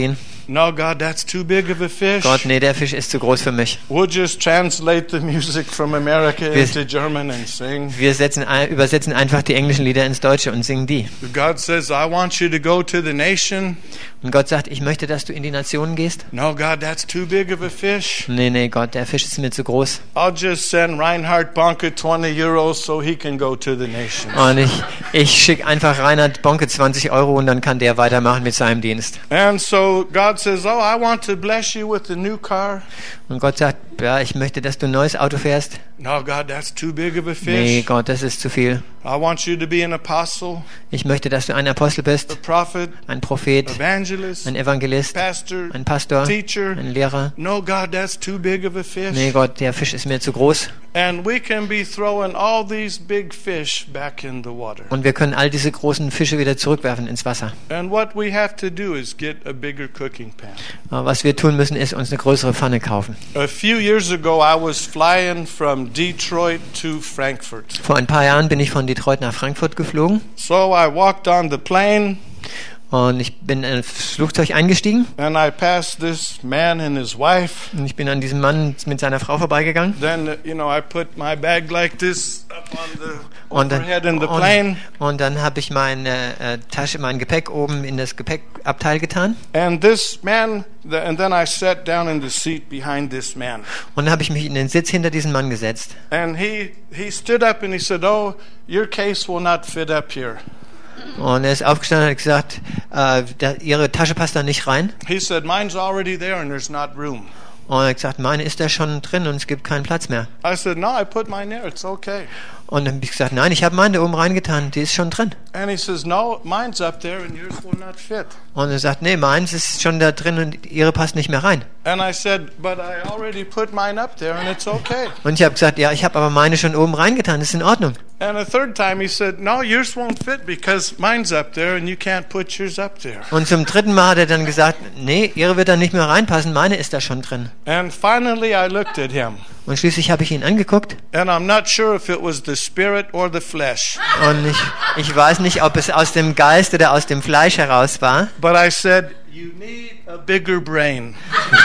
No, God, that's too big of a fish. Gott, nee, der Fisch ist zu groß für mich. We'll just translate the music from America Wir- into German and sing. Wir setzen, ein- übersetzen einfach die englischen Lieder ins Deutsche und singen die. God says, I want you to go to the nation. Und Gott sagt, ich möchte, dass du in die Nationen gehst. No, God, that's too big of a fish. Nee, nee, Gott, der Fisch ist mir zu groß. I'll just send Reinhard Bonke twenty euros so he can go to the nation. Und ich, ich schicke einfach Reinhard Bonke zwanzig Euro und dann kann der weitermachen mit seinem Dienst. And so God says, oh, I want to bless you with a new car. Und Gott sagt, ja, ich möchte, dass du ein neues Auto fährst. No, God, that's too big of a Nee, fish. Gott, das ist zu viel. I want you to be an apostle, Ich möchte, dass du ein Apostel a bist, prophet, ein Prophet, evangelist, ein Evangelist, pastor, ein Pastor, teacher. ein Lehrer. No, God, that's too big of a fish. Nee, Gott, der Fisch ist mir zu groß. And we can be throwing all these big fish back in the water. Und wir können all diese großen Fische wieder zurückwerfen ins Wasser. And what we have to do is get a bigger cooking pan. Aber was wir tun müssen, ist uns eine größere Pfanne kaufen. A few years ago, I was flying from Detroit to Frankfurt. Vor ein paar Jahren bin ich von Detroit nach Frankfurt geflogen So I walked on the plane und ich bin ins Flugzeug eingestiegen and I passed this man and his wife. und ich bin an diesem Mann mit seiner Frau vorbeigegangen. Then, uh, you know, I put my bag like this up on the Und dann, overhead in the und, plane. und dann habe ich meine äh, Tasche, mein Gepäck oben in das Gepäckabteil getan. And this man, the, and then I sat down in the seat behind this man. Und dann habe ich mich in den Sitz hinter diesen Mann gesetzt. And he, he stood up and he said, oh, your case will not fit up here. Und er ist aufgestanden und hat gesagt, äh, da, ihre Tasche passt da nicht rein. He said, mine's already there and there's not room. Und er hat gesagt, meine ist da schon drin und es gibt keinen Platz mehr. I said, no, I put mine there. It's okay. Und dann habe ich gesagt, nein, ich habe meine da oben reingetan, die ist schon drin. And he says, no, mine's up there and yours will not fit. Und er sagt, nee, meins ist schon da drin und ihre passt nicht mehr rein. And I said, but I already put mine up there and it's okay. Und ich habe gesagt, ja, ich habe aber meine schon oben reingetan, das ist in Ordnung. And a third time he said, no, yours won't fit because mine's up there and you can't put yours up there. Und zum dritten Mal hat er dann gesagt, nee, ihre wird da nicht mehr reinpassen, meine ist da schon drin. And finally I looked at him. Und schließlich habe ich ihn angeguckt And I'm not sure if it was the spirit or the flesh. und ich, ich weiß nicht, ob es aus dem Geist oder aus dem Fleisch heraus war. But I said, you need a bigger brain.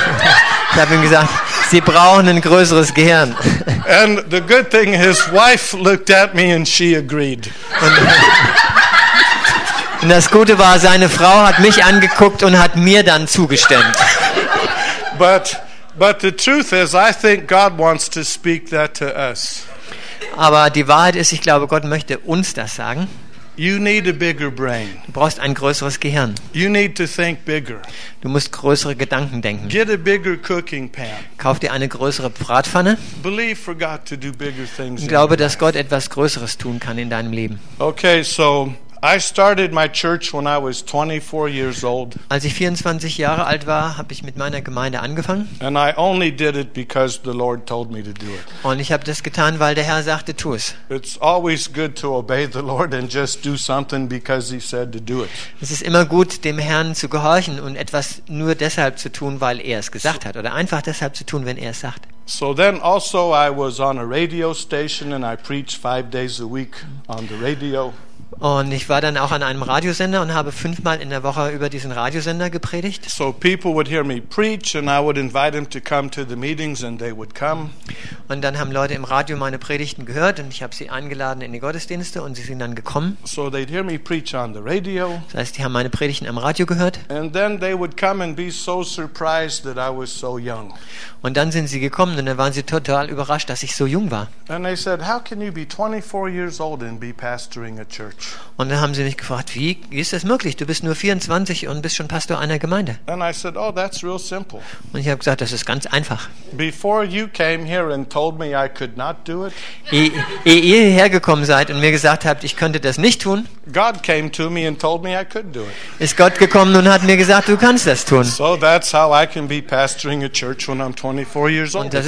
Ich habe ihm gesagt, Sie brauchen ein größeres Gehirn. And the good thing, his wife looked at me and she agreed. Und das Gute war, seine Frau hat mich angeguckt und hat mir dann zugestimmt. But but the truth is, I think God wants to speak that to us. Aber die Wahrheit ist, ich glaube, Gott möchte uns das sagen. You need a bigger brain. Du brauchst ein größeres Gehirn. You need to think bigger. Du musst größere Gedanken denken. Get a bigger cooking pan. Kauf dir eine größere Bratpfanne Believe for God to do bigger things. und in glaube, your dass life. Gott etwas Größeres tun kann in deinem Leben. Okay, so I started my church when I was twenty-four years old, Als ich vierundzwanzig Jahre alt war, habe ich mit meiner Gemeinde angefangen. and I only did it because the Lord told me to do it. Und ich habe das getan, weil der Herr sagte, tu es. It's always good to obey the Lord and just do something because He said to do it. Es ist immer gut, dem Herrn zu gehorchen und etwas nur deshalb zu tun, weil er es gesagt hat. Oder einfach deshalb zu tun, wenn er es sagt. So then also I was on a radio station and I preached five days a week on the radio. Und ich war dann auch an einem Radiosender und habe fünfmal in der Woche über diesen Radiosender gepredigt. So people would hear me preach and I would invite them to come to the meetings and they would come. Und dann haben Leute im Radio meine Predigten gehört und ich habe sie eingeladen in die Gottesdienste und sie sind dann gekommen. So they'd hear me preach on the radio. Das heißt, die haben meine Predigten am Radio gehört. And then they would come and be so surprised that I was so young. Und dann sind sie gekommen und dann waren sie total überrascht, dass ich so jung war. And they said, how can you be twenty-four years old and be pastoring a church? Und dann haben sie mich gefragt, wie, wie ist das möglich? Du bist nur vierundzwanzig und bist schon Pastor einer Gemeinde. And I said, oh, that's real simple. Und ich habe gesagt, das ist ganz einfach. Before you came here and told me I could not do it, Ehe, ehe ihr hierher gekommen seid und mir gesagt habt, ich könnte das nicht tun, God came to me and told me I could do it. ist Gott gekommen und hat mir gesagt, du kannst das tun. So that's how I can be pastoring a church when I'm twenty-four years Und old. das It's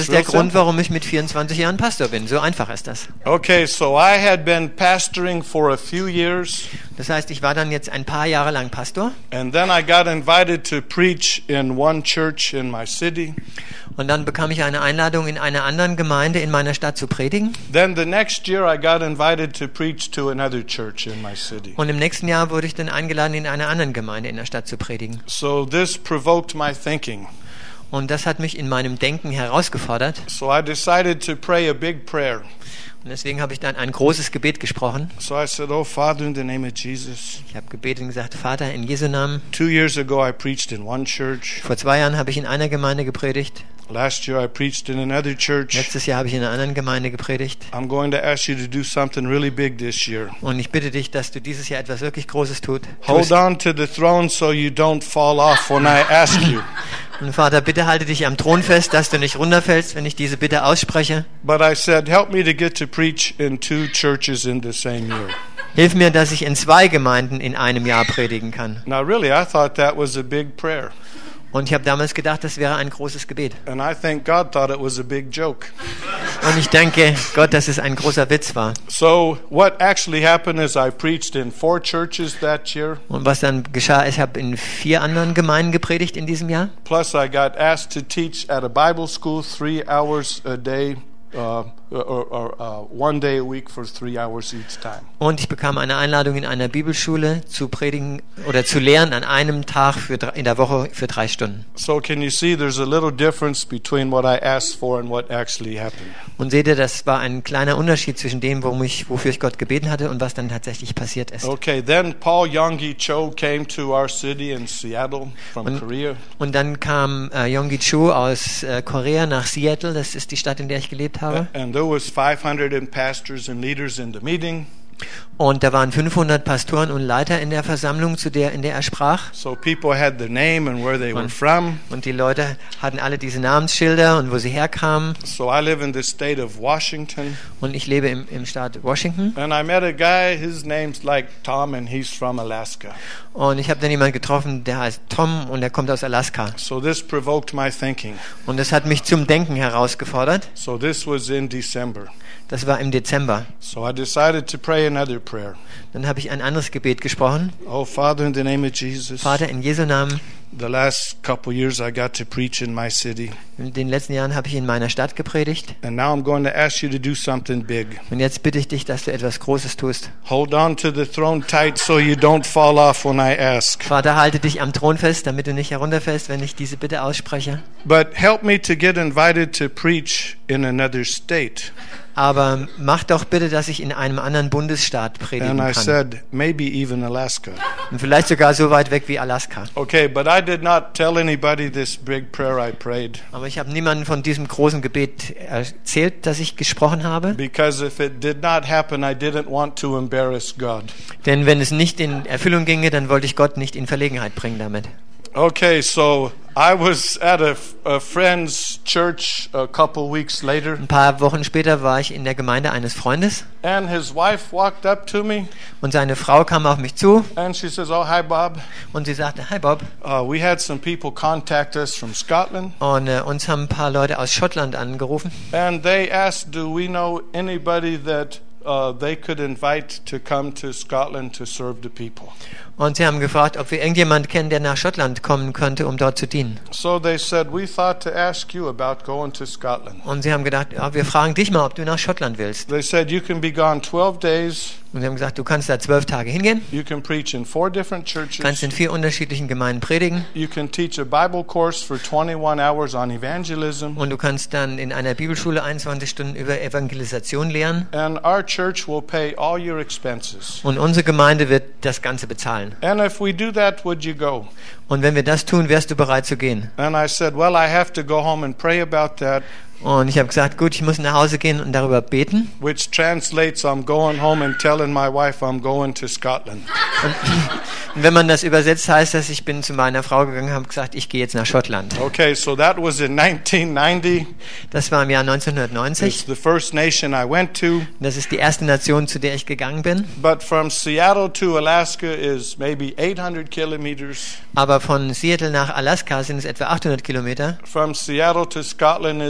ist real der Grund, simple. warum ich mit vierundzwanzig Jahren Pastor bin. So einfach ist das. Okay, so I had been pastoring for a few years, Das heißt, ich war dann jetzt ein paar Jahre lang Pastor and then I got invited to preach in one church in my city. und dann bekam ich eine Einladung, in einer anderen Gemeinde in meiner Stadt zu predigen. Then the next year I got invited to preach to another church in my city. Und im nächsten Jahr wurde ich dann eingeladen, in einer anderen Gemeinde in der Stadt zu predigen. So this provoked my thinking. Und das hat mich in meinem Denken herausgefordert. So I decided to pray a big prayer. Und deswegen habe ich dann ein großes Gebet gesprochen. So I said, "Oh Father, in the name of Jesus." Ich habe gebetet und gesagt, Vater, in Jesu Namen. Two years ago I preached in one church. Vor zwei Jahren habe ich in einer Gemeinde gepredigt. Last year I preached in another church. Letztes Jahr habe ich in einer anderen Gemeinde gepredigt. I'm going to ask you to do something really big this year. Und ich bitte dich, dass du dieses Jahr etwas wirklich Großes tut. Hold tust. on to the throne so you don't fall off when I ask you. Und Vater, bitte halte dich am Thron fest, dass du nicht runterfällst, wenn ich diese Bitte ausspreche. But I said, help me to get to preach in two churches in the same year. Hilf mir, dass ich in zwei Gemeinden in einem Jahr predigen kann. Now really, I thought that was a big prayer. Und ich habe damals gedacht, das wäre ein großes Gebet. And I think God thought it was a big joke. Und ich denke, Gott, dass es ein großer Witz war. So what actually happened is I preached in four churches that year. Und was dann geschah, ich habe in vier anderen Gemeinden gepredigt in diesem Jahr. Plus I got asked to teach at a Bible school three hours a day. Uh, or, or uh, one day a week for three hours each time. Und ich bekam eine Einladung in einer Bibelschule zu predigen oder zu lehren an einem Tag für drei, in der Woche für drei Stunden. So can you see there's a little difference between what I asked for and what actually happened. Und seht ihr, das war ein kleiner Unterschied zwischen dem, worum ich, wofür ich Gott gebeten hatte und was dann tatsächlich passiert ist. Okay, then Paul Yonggi Cho came to our city in Seattle from Und, Korea. und dann kam äh, Yonggi Cho aus äh, Korea nach Seattle, das ist die Stadt, in der ich gelebt habe. And there was five hundred pastors and leaders in the meeting. Und da waren fünfhundert Pastoren und Leiter in der Versammlung, zu der, in der er sprach. So people had their name and where they were from. Und die Leute hatten alle diese Namensschilder und wo sie herkamen. So I live in the state of Washington. Und ich lebe im, im Staat Washington. And I met a guy, his name's like Tom and he's from Alaska. Und ich habe dann jemanden getroffen, der heißt Tom und der kommt aus Alaska. So this provoked my thinking. Und das hat mich zum Denken herausgefordert. So this was in December. Das war im Dezember. So I decided to pray another prayer. Dann habe ich ein anderes Gebet gesprochen. Oh Father, in the name of Jesus. Vater, in Jesu Namen. The last couple years I got to preach in my city. In den letzten Jahren habe ich in meiner Stadt gepredigt. And now I'm going to ask you to do something big. Und jetzt bitte ich dich, dass du etwas Großes tust. Hold on to the throne tight so you don't fall off when I ask. Vater, halte dich am Thron fest, damit du nicht herunterfällst, wenn ich diese Bitte ausspreche. But help me to get invited to preach in another state. Aber mach doch bitte, dass ich in einem anderen Bundesstaat predigen And I kann. said, maybe even Alaska. Und vielleicht sogar so weit weg wie Alaska. Okay, but I did not tell anybody this big prayer I prayed. Aber ich habe niemandem von diesem großen Gebet erzählt, das ich gesprochen habe. Because if it did not happen, I didn't want to embarrass God. Denn wenn es nicht in Erfüllung ginge, dann wollte ich Gott nicht in Verlegenheit bringen damit. Okay, so I was at a, a friend's church a couple weeks later. Ein paar Wochen später war ich in der Gemeinde eines Freundes. And his wife walked up to me. Und seine Frau kam auf mich zu. And she says, oh, hi, Bob. Und sie sagte, hi Bob. Uh, we had some people contact us from Scotland. Und äh, uns haben ein paar Leute aus Schottland angerufen. And they asked, do we know anybody that uh, they could invite to come to Scotland to serve the people? Und sie haben gefragt, ob wir irgendjemand kennen, der nach Schottland kommen könnte, um dort zu dienen. So they said, we thought to ask you about going to Scotland. Und sie haben gedacht, ja, wir fragen dich mal, ob du nach Schottland willst. They said, you can be gone twelve days. Und sie haben gesagt, du kannst da zwölf Tage hingehen, You can preach in four different churches. kannst in vier unterschiedlichen Gemeinden predigen You can teach a Bible course for twenty-one hours on evangelism. und du kannst dann in einer Bibelschule einundzwanzig Stunden über Evangelisation lehren. And our church will pay all your expenses. Und unsere Gemeinde wird das Ganze bezahlen. And if we do that, would you go? Und wenn wir das tun, wärst du bereit zu gehen. And I said, well, I have to go home and pray about that. Und ich habe gesagt, gut, ich muss nach Hause gehen und darüber beten. Which translates, I'm going home and telling my wife I'm going to Scotland. Und wenn man das übersetzt, heißt das, ich bin zu meiner Frau gegangen und habe gesagt, ich gehe jetzt nach Schottland. Okay, so that was in nineteen ninety. Das war im Jahr It's neunzehnhundertneunzig. the first nation I went to. Das ist die erste Nation, zu der ich gegangen bin. But from Seattle to Alaska is maybe eight hundred kilometers. Aber von Seattle nach Alaska sind es etwa achthundert Kilometer. From Seattle to Scotland is eight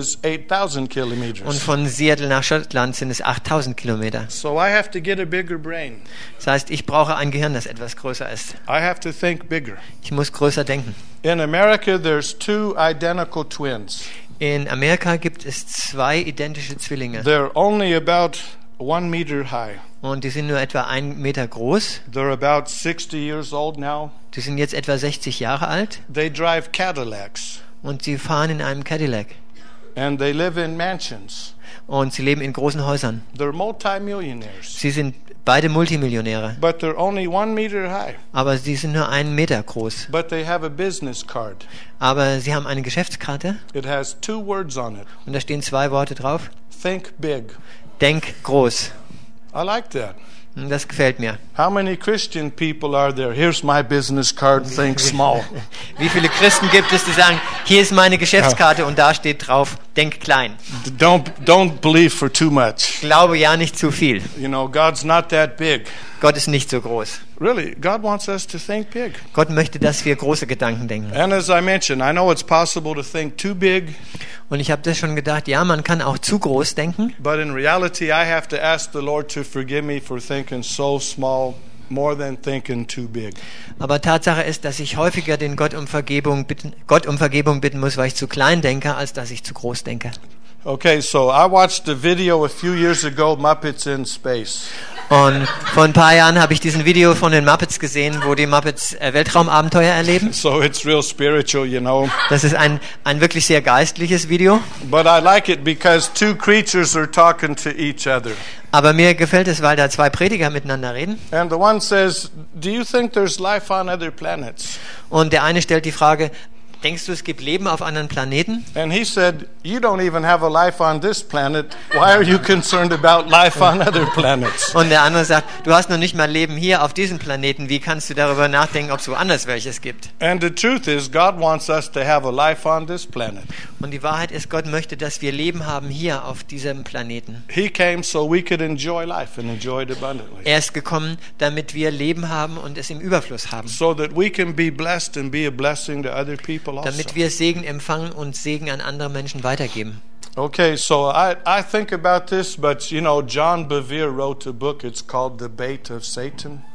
eight thousand Und kilometers. von Seattle nach Schottland sind es achttausend Kilometer. So I have to get a bigger brain. Das heißt, ich brauche ein Gehirn, das etwas größer ist. I have to think bigger. Ich muss größer denken. In America, there's two identical twins. In Amerika gibt es zwei identische Zwillinge. They're only about one meter high. Und die sind nur etwa einen Meter groß. They're about sixty years old now. Die sind jetzt etwa sechzig Jahre alt. They drive Cadillacs. Und sie fahren in einem Cadillac. And they live in mansions. Und sie leben in großen Häusern. They're multimillionaires. Sie sind beide Multimillionäre. But they're only one meter high. Aber sie sind nur einen Meter groß. But they have a business card. Aber sie haben eine Geschäftskarte. It has two words on it. Und da stehen zwei Worte drauf. Think big. Denk groß. I like that. Und das gefällt mir. How many Christian people are there? Here's my business card. Think small. Wie viele Christen gibt es, die sagen, hier ist meine Geschäftskarte und da steht drauf, denk klein. Don't don't believe for too much. Glaube ja nicht zu viel. You know, God's not that big. Gott ist nicht so groß. Really, God wants us to think big. Gott möchte, dass wir große Gedanken denken. And as I mentioned, I know it's possible to think too big, Und ich habe das schon gedacht, ja, man kann auch zu groß denken. but in reality, I have to ask the Lord to forgive me for thinking so small, more than thinking too big. Aber Tatsache ist, dass ich häufiger den Gott um Vergebung bitten, Gott um Vergebung bitten muss, weil ich zu klein denke, als dass ich zu groß denke. Okay, so I watched a video a few years ago, Muppets in Space. Und vor ein paar Jahren habe ich diesen Video von den Muppets gesehen, wo die Muppets äh, Weltraumabenteuer erleben. So it's real spiritual, you know. Das ist ein, ein wirklich sehr geistliches Video. But I like it because two creatures are talking to each other. Aber mir gefällt es, weil da zwei Prediger miteinander reden. And the one says, do you think there's life on other planets? Und der eine stellt die Frage, denkst du, es gibt Leben auf anderen Planeten? And he said, you don't even have a life on this planet. Why are you concerned about life on other planets? Und der andere sagt, du hast noch nicht mal Leben hier auf diesem Planeten. Wie kannst du darüber nachdenken, ob es woanders welches gibt? And the truth is, God wants us to have a life on this planet. Und die Wahrheit ist, Gott möchte, dass wir Leben haben hier auf diesem Planeten. He came so we could enjoy life and enjoy it abundantly. Er ist gekommen, damit wir Leben haben und es im Überfluss haben. So that we can be blessed and be a blessing to other people also. Damit wir Segen empfangen und Segen an andere Menschen weitergeben. Okay, so I, I think about this, but you know, John Bevere wrote a book. It's called The Bait of Satan.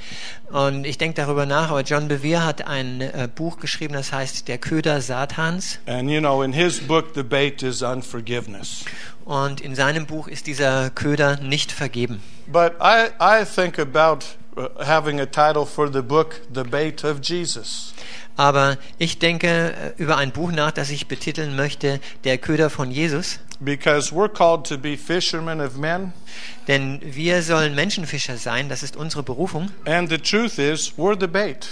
Und ich denke darüber nach, aber John Bevere hat ein äh, Buch geschrieben, das heißt Der Köder Satans. And you know, in his book, the bait is unforgiveness. Und in seinem Buch ist dieser Köder nicht vergeben. But I, I think about uh, having a title for the book, The Bait of Jesus. Aber ich denke äh, über ein Buch nach, das ich betiteln möchte, Der Köder von Jesus. Because we're called to be fishermen of men. Denn wir sollen Menschenfischer sein, das ist unsere Berufung. And the truth is, we're the bait.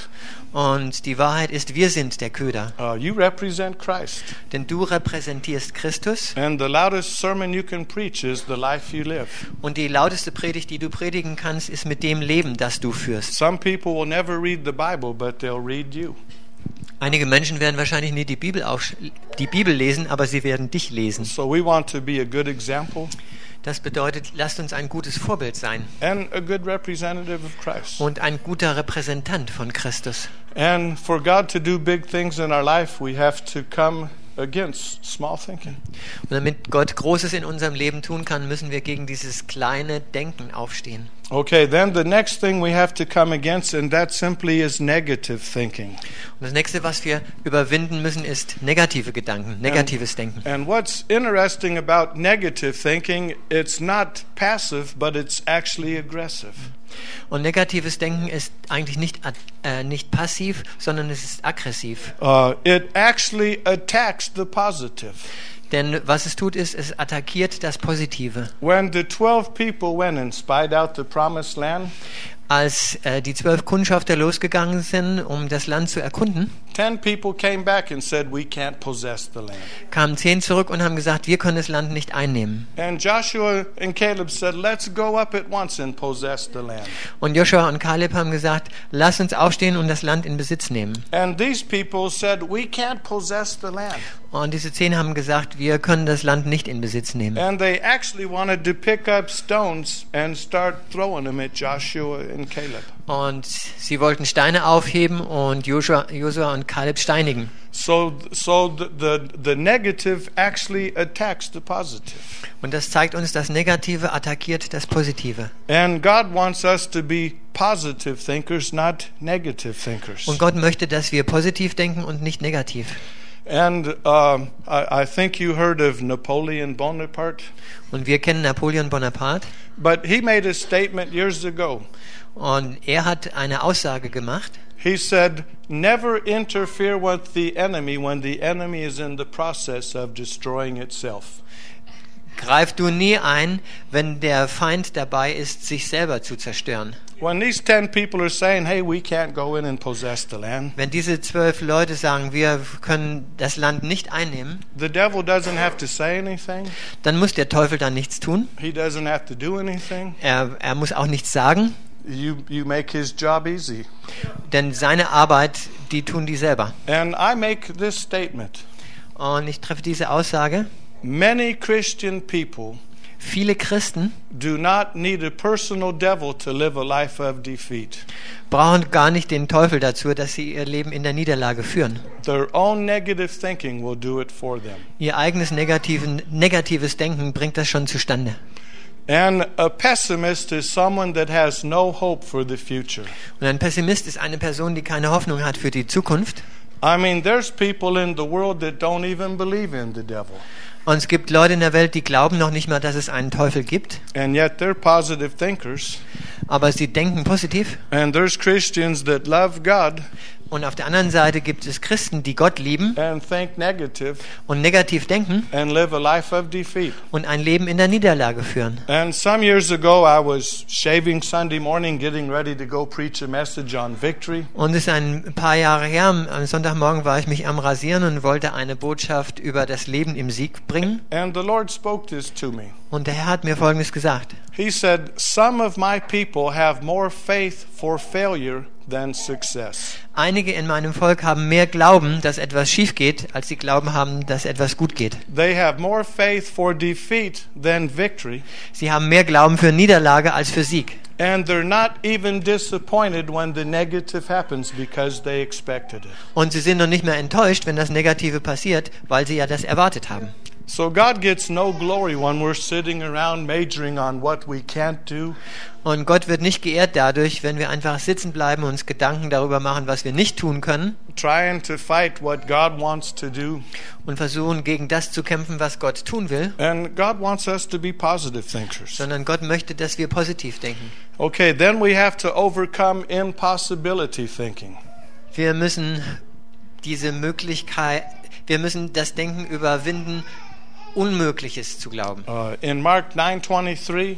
Und die Wahrheit ist, wir sind der Köder. Uh, you represent Christ. Denn du repräsentierst Christus. And the loudest sermon you can preach is the life you live. Und die lauteste Predigt, die du predigen kannst, ist mit dem Leben, das du führst. Some people will never read the Bible, but they'll read you. Einige Menschen werden wahrscheinlich nie die Bibel, aufsch- die Bibel lesen, aber sie werden dich lesen. So we want to be a good example Das bedeutet, lasst uns ein gutes Vorbild sein and a good representative of Christ. und ein guter Repräsentant von Christus. And for God to do big things in our life, we have to come against small thinking. Und damit Gott Großes in unserem Leben tun kann, müssen wir gegen dieses kleine Denken aufstehen. Okay, then the next thing we have to come against, and that simply is negative thinking. Und das nächste, was wir überwinden müssen, ist negative Gedanken, negatives Denken. And what's interesting about negative thinking, it's not passive, but it's actually aggressive. Und negatives Denken ist eigentlich nicht, äh, nicht passiv, sondern es ist aggressiv. Uh, it actually attacks the positive. Denn was es tut, ist, es attackiert das Positive. When the twelve people went and spied out the promised land, Als äh, die zwölf Kundschafter losgegangen sind, um das Land zu erkunden, ten people came back and said, we can't possess the land. kamen zehn zurück und haben gesagt, wir können das Land nicht einnehmen. And Joshua and Caleb said, let's go up at once and possess the land. Und Joshua und Kaleb haben gesagt, lass uns aufstehen und das Land in Besitz nehmen. And these people said, we can't possess the land. Und diese zehn haben gesagt, wir können das Land nicht in Besitz nehmen. And they actually wanted to pick up stones and start throwing them at Joshua and and Caleb. Und sie wollten Steine aufheben und Joshua, Josua und Kaleb steinigen. So, so the, the the negative actually attacks the positive. Und das zeigt uns, das Negative attackiert das Positive. And God wants us to be positive thinkers, not negative thinkers. Und Gott möchte, dass wir positiv denken und nicht negativ. And uh, I, I think you heard of Napoleon Bonaparte. Und wir kennen Napoleon Bonaparte. But he made a statement years ago. Und er hat eine Aussage gemacht. He said, never interfere with the enemy when the enemy is in the process of destroying itself. Greif du nie ein, wenn der Feind dabei ist, sich selber zu zerstören. When these ten people are saying, hey, we can't go in and possess the land, Wenn diese zwölf Leute sagen, wir können das Land nicht einnehmen, the devil doesn't have to say anything. dann muss der Teufel dann nichts tun. He doesn't have to do anything. Er, er muss auch nichts sagen, You, you make his job easy. denn seine Arbeit, die tun die selber. And I make this statement. Und ich treffe diese Aussage. Many Christian people Viele Christen do not need a personal devil to live a life of defeat. brauchen gar nicht den Teufel dazu, dass sie ihr Leben in der Niederlage führen. Their own negative thinking will do it for them. Ihr eigenes negativen, negatives Denken bringt das schon zustande. And a pessimist is someone that has no hope for the future. Und ein Pessimist ist eine Person, die keine Hoffnung hat für die Zukunft. I mean, there's people in the world that don't even believe in the devil. Und es gibt Leute in der Welt, die glauben noch nicht mal, dass es einen Teufel gibt. And yet they're positive thinkers. Aber sie denken positiv. And there's Christians that love God Und auf der anderen Seite gibt es Christen, die Gott lieben and think negative und negativ denken and live a life of defeat. und ein Leben in der Niederlage führen. And some years ago, I was shaving Sunday morning, getting ready to go preach a message on victory. Und es ist ein paar Jahre her, am am Sonntagmorgen war ich mich am Rasieren und wollte eine Botschaft über das Leben im Sieg bringen. And the Lord spoke this to me. Und der Herr hat mir Folgendes gesagt. He said, some of my people have more faith for failure than success. Einige in meinem Volk haben mehr Glauben, dass etwas schief geht, als sie Glauben haben, dass etwas gut geht. They have more faith for defeat than victory. Sie haben mehr Glauben für Niederlage als für Sieg. And they're not even disappointed when the negative happens because they expected it. Und sie sind noch nicht mehr enttäuscht, wenn das Negative passiert, weil sie ja das erwartet haben. So God gets no glory when we're sitting around majoring on what we can't do. Und Gott wird nicht geehrt dadurch, wenn wir einfach sitzen bleiben und uns Gedanken darüber machen, was wir nicht tun können Trying to fight what God wants to do. und versuchen, gegen das zu kämpfen, was Gott tun will, And God wants us to be positive thinkers. sondern Gott möchte, dass wir positiv denken. Okay, then we have to overcome impossibility thinking. Wir müssen diese Möglichkeit, wir müssen das Denken überwinden, Unmögliches zu glauben. Uh, in Mark nine twenty-three,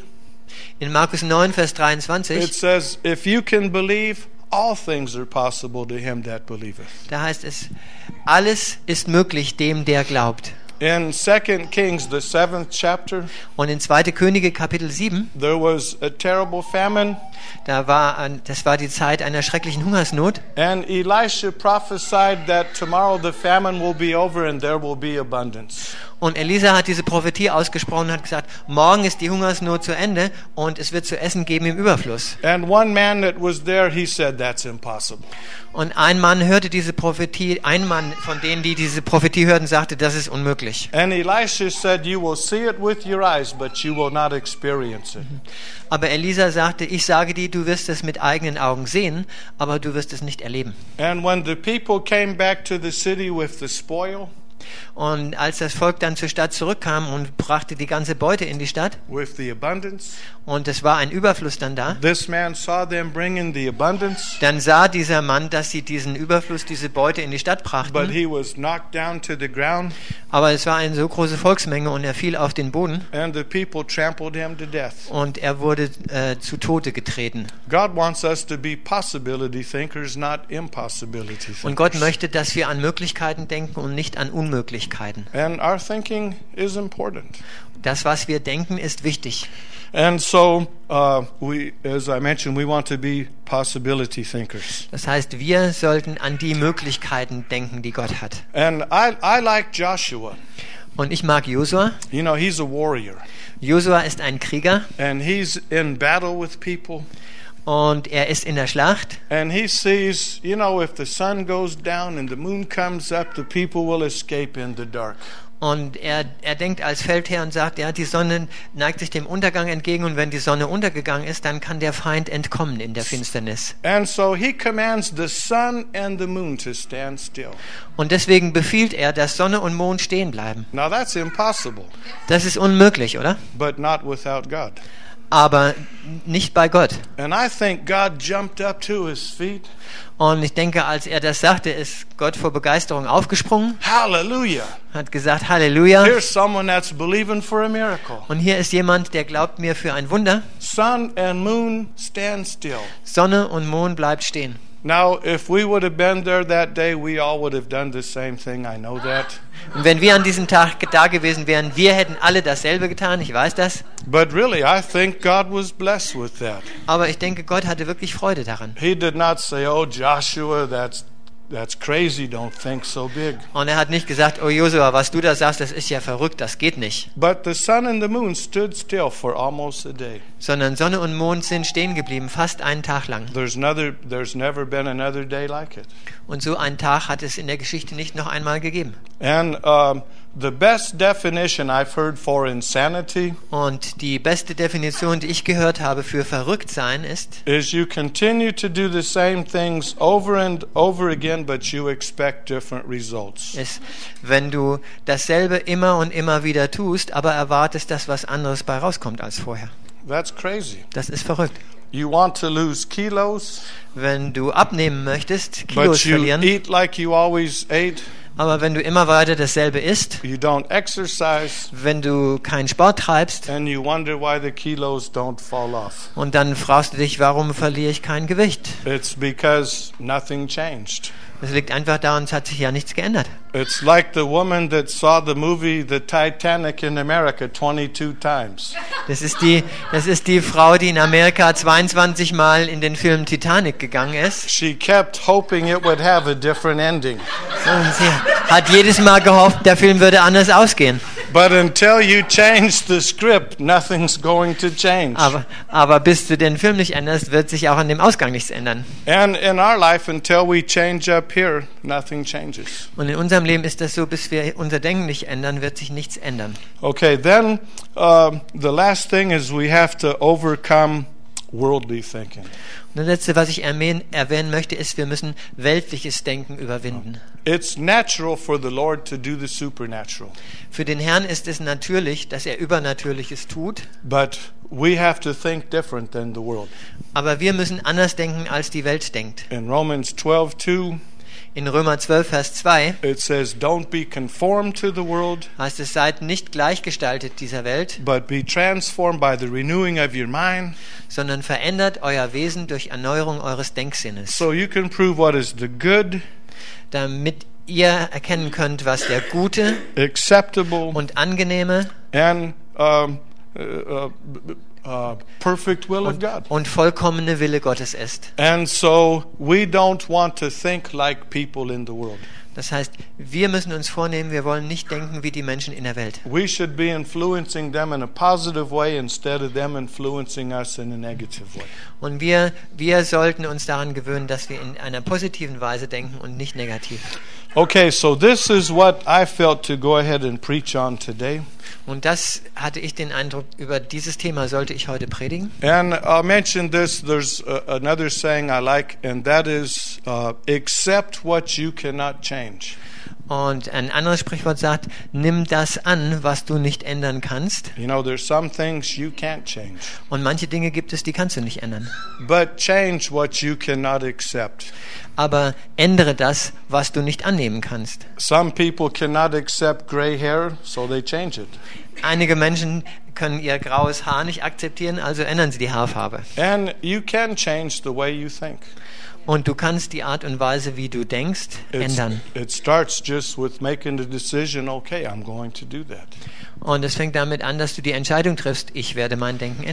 In Markus neun, Vers it dreiundzwanzig, says, if you can believe, all things are possible to him that believeth. da heißt es, alles ist möglich dem, der glaubt. In Second Kings, the seventh chapter, Und in zweite Könige Kapitel sieben, there was a terrible famine, da war ein, das war die Zeit einer schrecklichen Hungersnot. and Elisha prophesied that tomorrow the famine will be over and there will be abundance. Und Elisa hat diese Prophetie ausgesprochen und hat gesagt, morgen ist die Hungersnot zu Ende und es wird zu essen geben im Überfluss. And one man that was there, he said, that's impossible. Und ein Mann hörte diese Prophetie, ein Mann von denen, die diese Prophetie hörten, sagte, das ist unmöglich. And Elisha said, you will see it with your eyes, but you will not experience it. Aber Elisa sagte, ich sage dir, du wirst es mit eigenen Augen sehen, aber du wirst es nicht erleben. And when the people came back to the city with the spoil, Und als das Volk dann zur Stadt zurückkam und brachte die ganze Beute in die Stadt, with the abundance, und es war ein Überfluss dann da, this man saw them bringing the abundance, dann sah dieser Mann, dass sie diesen Überfluss, diese Beute in die Stadt but brachten. he was knocked down to the ground, Aber es war eine so große Volksmenge und er fiel auf den Boden and the people trampled him to death. und er wurde äh, zu Tode getreten. God wants us to be possibility thinkers, not impossibility thinkers. Und Gott möchte, dass wir an Möglichkeiten denken und nicht an Unmöglichkeiten. And our thinking is important. Das, was wir denken, ist wichtig. And so, uh, we, as I mentioned, we want to be possibility thinkers. Das heißt, wir sollten an die Möglichkeiten denken, die Gott hat. And I, I like Joshua. Und ich mag Josua. You know, he's a warrior. Josua ist ein Krieger And he's in battle with people. Und er ist in der Schlacht. And he sees, you know, if the sun goes down and the moon comes up, the people will escape in the dark. Und er, er denkt als Feldherr und sagt, ja, die Sonne neigt sich dem Untergang entgegen und wenn die Sonne untergegangen ist, dann kann der Feind entkommen in der Finsternis. And so he commands the sun and the moon to stand still. Und deswegen befiehlt er, dass Sonne und Mond stehen bleiben. Now that's impossible, Das ist unmöglich, oder? but not without God. Aber nicht bei Gott. And I think God jumped up to his feet. Und ich denke, als er das sagte, ist Gott vor Begeisterung aufgesprungen, Hallelujah. hat gesagt, Halleluja. Here's someone that's believing for a miracle. Und hier ist jemand, der glaubt mir für ein Wunder. Sun and moon stand still. Sonne und Mond bleibt stehen. Now, if we would have been there that day, we all would have done the same thing. I know that. Und wenn wir an diesem Tag da gewesen wären, wir hätten alle dasselbe getan, ich weiß das. But really, I think God was blessed with that. Aber ich denke, Gott hatte wirklich Freude daran. He did not say, "Oh, Joshua, that's that's crazy. Don't think so big." Und er hat nicht gesagt, oh Josua, was du da sagst, das ist ja verrückt, das geht nicht. But the sun and the moon stood still for almost a day. Sondern Sonne und Mond sind stehen geblieben, fast einen Tag lang. There's another. There's never been another day like it. Und so einen Tag hat es in der Geschichte nicht noch einmal gegeben. And um, the best definition I've heard for insanity Und die beste Definition, die ich gehört habe für verrückt sein, ist, is you continue to do the same things over and over again, but you expect different results. ist, wenn du dasselbe immer und immer wieder tust, aber erwartest, dass was anderes bei rauskommt als vorher. That's crazy. Das ist verrückt. You want to lose kilos, Wenn du abnehmen möchtest, but Kilos you verlieren, eat like you always ate. aber wenn du immer weiter dasselbe isst, You don't exercise, wenn du keinen Sport treibst, and you wonder why the kilos don't fall off. und dann fragst du dich, warum verliere ich kein Gewicht? It's because nothing changed. Das liegt einfach daran, es hat sich ja nichts geändert. It's like the woman that saw the movie The Titanic in America twenty-two times. Das ist die, das ist die Frau, die in Amerika zweiundzwanzig Mal in den Film Titanic gegangen ist. She kept hoping it would have a different ending. Und sie hat jedes Mal gehofft, der Film würde anders ausgehen. But until you change the script, nothing's going to change. Aber, aber bis du den Film nicht änderst, wird sich auch an dem Ausgang nichts ändern. And in our life, until we change up here, nothing changes. Und in unserem Leben ist das so, bis wir unser Denken nicht ändern, wird sich nichts ändern. Okay, then uh, the last thing is we have to overcome worldly thinking. Und das Letzte, was ich erwähnen, erwähnen möchte, ist, wir müssen weltliches Denken überwinden. It's natural for the Lord to do the supernatural, Für den Herrn ist es natürlich, dass er Übernatürliches tut, but we have to think different than the world. aber wir müssen anders denken, als die Welt denkt. In Romans twelve two, In Römer zwölf, Vers zwei it says, "Don't be conformed to the world, heißt es, seid nicht gleichgestaltet dieser Welt, but be transformed by the renewing of your mind, sondern verändert euer Wesen durch Erneuerung eures Denksinnes, so you can prove what is the good, damit ihr erkennen könnt, was der gute acceptable, und angenehme and um, uh, uh, uh, perfect will of God." und vollkommene Wille Gottes ist. And so we don't want to think like people in the world. Das heißt, wir müssen uns vornehmen, wir wollen nicht denken wie die Menschen in der Welt. We should be influencing them in a positive way instead of them influencing us in a negative way. Und wir, wir sollten uns daran gewöhnen, dass wir in einer positiven Weise denken und nicht negativ. Okay, so this is what I felt to go ahead and preach on today. Und das hatte ich den Eindruck, über dieses Thema sollte ich heute predigen. And I'll mention this, there's uh, another saying I like, and that is, uh, accept what you cannot change. Und ein anderes Sprichwort sagt, nimm das an, was du nicht ändern kannst. You know, there's some things you can't change, Und manche Dinge gibt es, die kannst du nicht ändern. but change what you cannot accept. Aber ändere das, was du nicht annehmen kannst. Some people cannot accept gray hair, so they change it. Einige Menschen können ihr graues Haar nicht akzeptieren, also ändern sie die Haarfarbe. And you can change the way you think. Und du kannst die Art und Weise, wie du denkst, It's, ändern. it starts just with making the decision, okay, I'm going to do that. Und es fängt damit an, dass du die Entscheidung triffst, ich werde mein Denken ändern.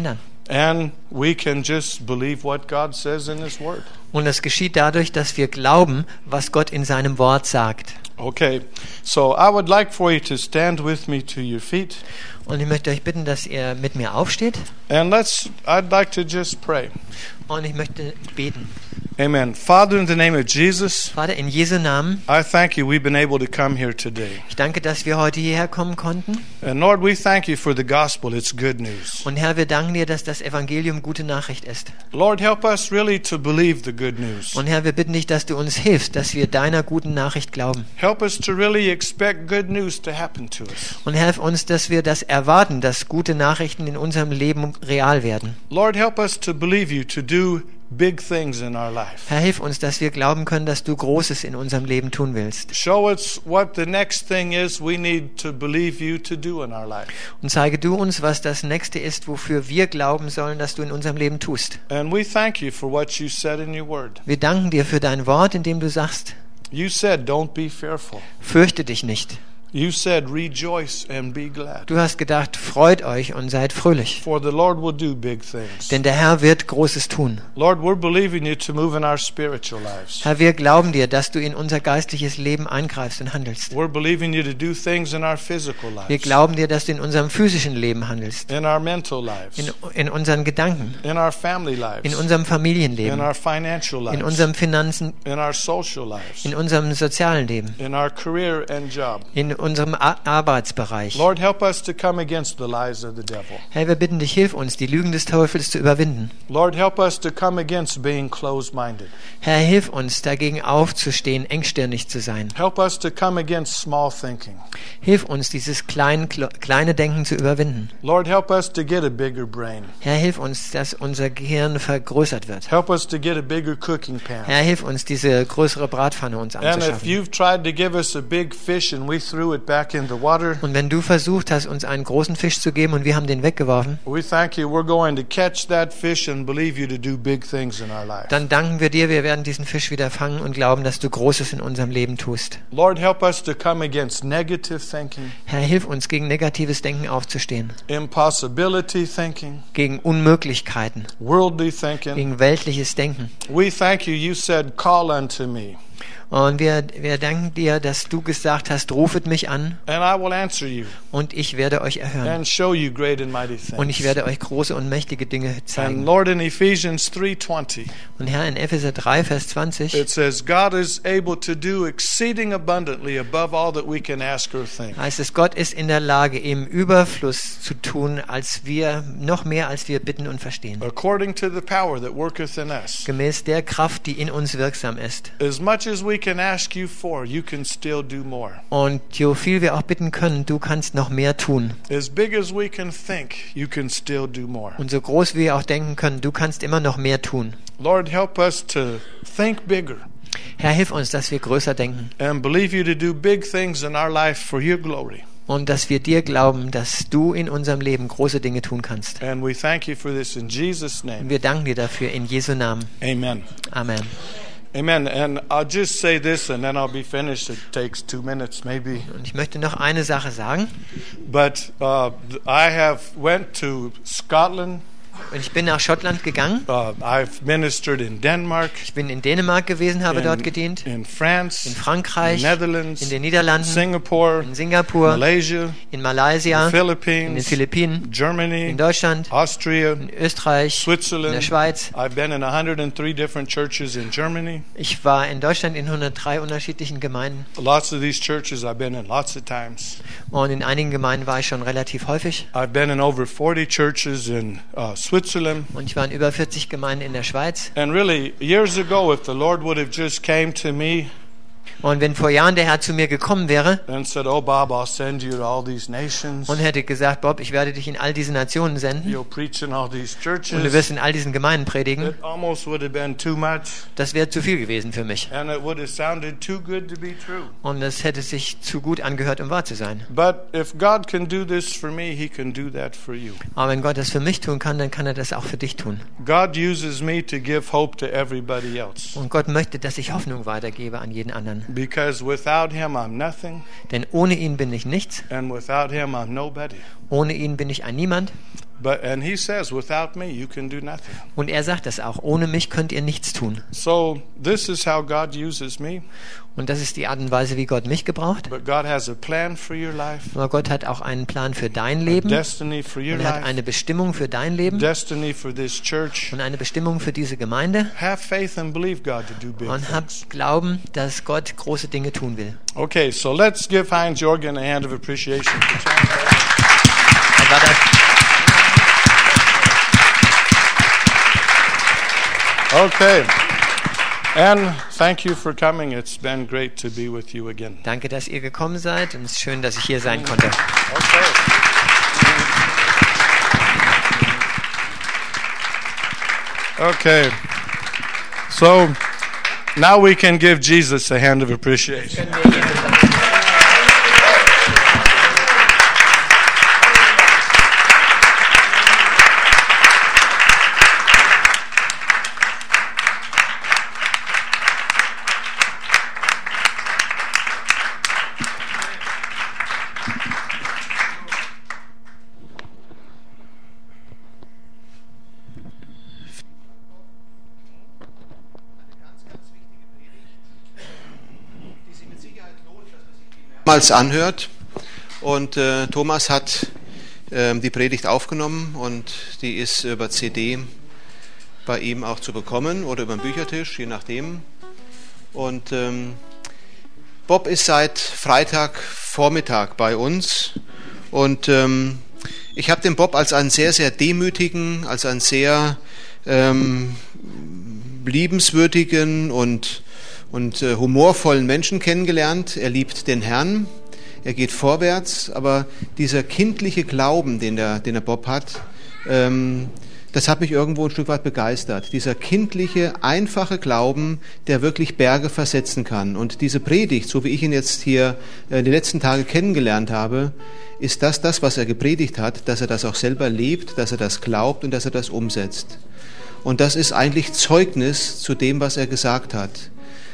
And we can just believe what God says in His Word. Und das geschieht dadurch, dass wir glauben, was Gott in seinem Wort sagt. Okay, so I would like for you to stand with me to your feet. Und ich möchte euch bitten, dass ihr mit mir aufsteht. And let's, I'd like to just pray. Und ich möchte beten. Amen. Father, in the name of Jesus, Vater, in Jesu Namen, I thank you we've been able to come here today. ich danke, dass wir heute hierher kommen konnten. And Lord, we thank you for the gospel. It's good news. Und Herr, wir danken dir, dass das Evangelium gute Nachricht ist. Lord, help us really to believe the good news. Und Herr, wir bitten dich, dass du uns hilfst, dass wir deiner guten Nachricht glauben. Help us to really expect good news to happen to us. Und hilf uns, dass wir das erwarten, dass gute Nachrichten in unserem Leben real werden. Lord, help us to believe you, to do big things in our life. Herr, hilf uns, dass wir glauben können, dass du Großes in unserem Leben tun willst. Show us what the next thing is we need to believe you to do in our life. Und zeige du uns, was das Nächste ist, wofür wir glauben sollen, dass du in unserem Leben tust. And we thank you for what you said in your word. Wir danken dir für dein Wort, in dem du sagst, You said, don't be fearful. fürchte dich nicht. You said, rejoice and be glad. Du hast gedacht, freut euch und seid fröhlich. For the Lord will do big things. Denn der Herr wird Großes tun. Lord, we're believing you to move in our spiritual lives. Herr, wir glauben dir, dass du in unser geistliches Leben eingreifst und handelst. We're believing you to do things in our physical Wir lives. glauben dir, dass du in unserem physischen Leben handelst. In our mental lives. In, in unseren Gedanken. In our family lives. In unserem In Familienleben. our financial In lives. unserem Finanzen. In our social lives. In unserem sozialen Leben. In our career and job. In unserem A- Arbeitsbereich. Lord, help us to come against the lies of the devil. Herr, wir bitten dich, hilf uns, die Lügen des Teufels zu überwinden. Lord, help us to come against being closed-minded. Herr, hilf uns, dagegen aufzustehen, engstirnig zu sein. Help us to come against small thinking. Hilf uns, dieses klein, kle- kleine Denken zu überwinden. Lord, help us to get a bigger brain. Herr, hilf uns, dass unser Gehirn vergrößert wird. Help us to get a bigger cooking pan. Herr, hilf uns, diese größere Bratpfanne uns And if anzuschaffen. you've tried to give us a big fish and we threw it back in the water, Und wenn du versucht hast, uns einen großen Fisch zu geben und wir haben den weggeworfen, we thank you. We're going to catch that fish and believe you to do big things in our life. dann danken wir dir, wir werden diesen Fisch wieder fangen und glauben, dass du Großes in unserem Leben tust. Lord, help us to come against negative thinking, Herr, hilf uns, gegen negatives Denken aufzustehen, impossibility thinking, gegen Unmöglichkeiten, worldly thinking. gegen weltliches Denken. We thank you. You said, call unto me, Und wir, wir danken dir, dass du gesagt hast, rufet mich an and I will answer you und ich werde euch erhören. and show you great and mighty Und ich things. werde euch große und mächtige Dinge And zeigen. Lord, in Ephesians three twenty, Und Herr, in Epheser drei, Vers zwanzig, it says, God is able to do exceeding abundantly above all that we can ask or think. heißt es, Gott ist in der Lage, im Überfluss zu tun, als wir, noch mehr als wir bitten und verstehen. According to the power that worketh in us. Gemäß der Kraft, die in uns wirksam ist. As much as we can ask you for, you can still do more. Und so viel wir auch bitten können, du kannst noch mehr tun. As big as we can think, you can still do more. Und so groß wir auch denken können, du kannst immer noch mehr tun. Lord, help us to think bigger Herr, hilf uns, dass wir größer denken and believe you to do big things in our life for your glory. und dass wir dir glauben, dass du in unserem Leben große Dinge tun kannst. And we thank you for this in Jesus' Und name. wir danken dir dafür in Jesu Namen. Amen. Amen. Amen. And I'll just say this and then I'll be finished. It takes two minutes maybe. Und ich möchte noch eine Sache sagen. But uh, I have went to Scotland. Und ich bin nach Schottland gegangen. Uh, I've ministered in Denmark, Ich bin in Dänemark gewesen, habe in, dort gedient. in France, In Frankreich, Netherlands, in den Niederlanden, Singapore, in Singapur, Malaysia, in Malaysia, the in den Philippines, Philippinen, Germany, in Deutschland, Austria, in Österreich, in Switzerland. der Schweiz. I've been in one hundred three different churches in Germany. Ich war in Deutschland in hundertdrei unterschiedlichen Gemeinden. Lots of these churches I've been in lots of times. Und in einigen Gemeinden war ich schon relativ häufig. I've been in over forty churches in uh, Switzerland. Und ich war in über vierzig Gemeinden in der Schweiz. And really, years ago, if the Lord would have just came to me Und wenn vor Jahren der Herr zu mir gekommen wäre and said, "Oh, Bob, I'll send you to all these nations. und hätte gesagt, Bob, ich werde dich in all diese Nationen senden You'll preach in all these und du churches," wirst in all diesen Gemeinden predigen, it almost would have been too much, das wäre zu viel gewesen für mich. and it would have sounded too good to be true. Und es hätte sich zu gut angehört, um wahr zu sein. But if God can do this for me, He can do that for you. Aber wenn Gott das für mich tun kann, dann kann er das auch für dich tun. God uses me to give hope to everybody else. Und Gott möchte, dass ich Hoffnung weitergebe an jeden anderen. Because without Him, I'm nothing, Denn ohne ihn bin ich nichts, and without Him, I'm nobody. ohne ihn bin ich ein Niemand. But and he says, without me, you can do nothing. Und er sagt das auch, ohne mich könnt ihr nichts tun. So this is how God uses me. Und das ist die Art und Weise, wie Gott mich gebraucht. But God has a plan for your life. Aber Gott hat auch einen Plan für dein A Leben. destiny for your Und er hat life. eine Bestimmung für dein Leben. Destiny for this church. Und eine Bestimmung für diese Gemeinde. Have faith and believe God to do big Und things. habt Glauben, dass Gott große Dinge tun will. Okay, so let's give Heinz Jorgen a hand of appreciation for translating. Das war das. Okay. And thank you for coming. It's been great to be with you again. Danke, dass ihr gekommen seid und es ist schön, dass ich hier sein konnte. Okay. Okay. So now we can give Jesus a hand of appreciation. Mal anhört und äh, Thomas hat äh, die Predigt aufgenommen und die ist über C D bei ihm auch zu bekommen oder über den Büchertisch, je nachdem. Und ähm, Bob ist seit Freitagvormittag bei uns und ähm, ich habe den Bob als einen sehr, sehr demütigen, als einen sehr ähm, liebenswürdigen und und äh, humorvollen Menschen kennengelernt. Er liebt den Herrn, er geht vorwärts, aber dieser kindliche Glauben, den der, den der Bob hat, ähm, das hat mich irgendwo ein Stück weit begeistert. Dieser kindliche, einfache Glauben, der wirklich Berge versetzen kann. Und diese Predigt, so wie ich ihn jetzt hier äh, die letzten Tage kennengelernt habe, ist das das, was er gepredigt hat, dass er das auch selber lebt, dass er das glaubt und dass er das umsetzt. Und das ist eigentlich Zeugnis zu dem, was er gesagt hat.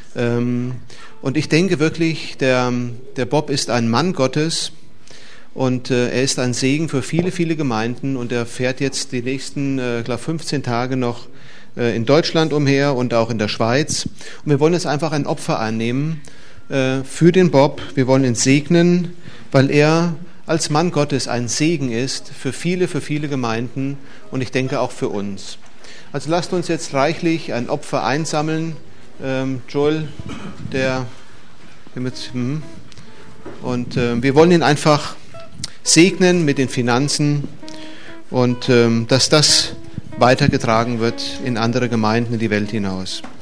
Und ich denke wirklich, der, der Bob ist ein Mann Gottes und äh, er ist ein Segen für viele, viele Gemeinden und er fährt jetzt die nächsten, äh, glaube fünfzehn Tage noch äh, in Deutschland umher und auch in der Schweiz. Und wir wollen jetzt einfach ein Opfer einnehmen äh, für den Bob. Wir wollen ihn segnen, weil er als Mann Gottes ein Segen ist für viele, für viele Gemeinden und ich denke auch für uns. Also lasst uns jetzt reichlich ein Opfer einsammeln. Ähm, Joel, der mit, hm. und äh, wir wollen ihn einfach segnen mit den Finanzen und ähm, dass das weitergetragen wird in andere Gemeinden in die Welt hinaus.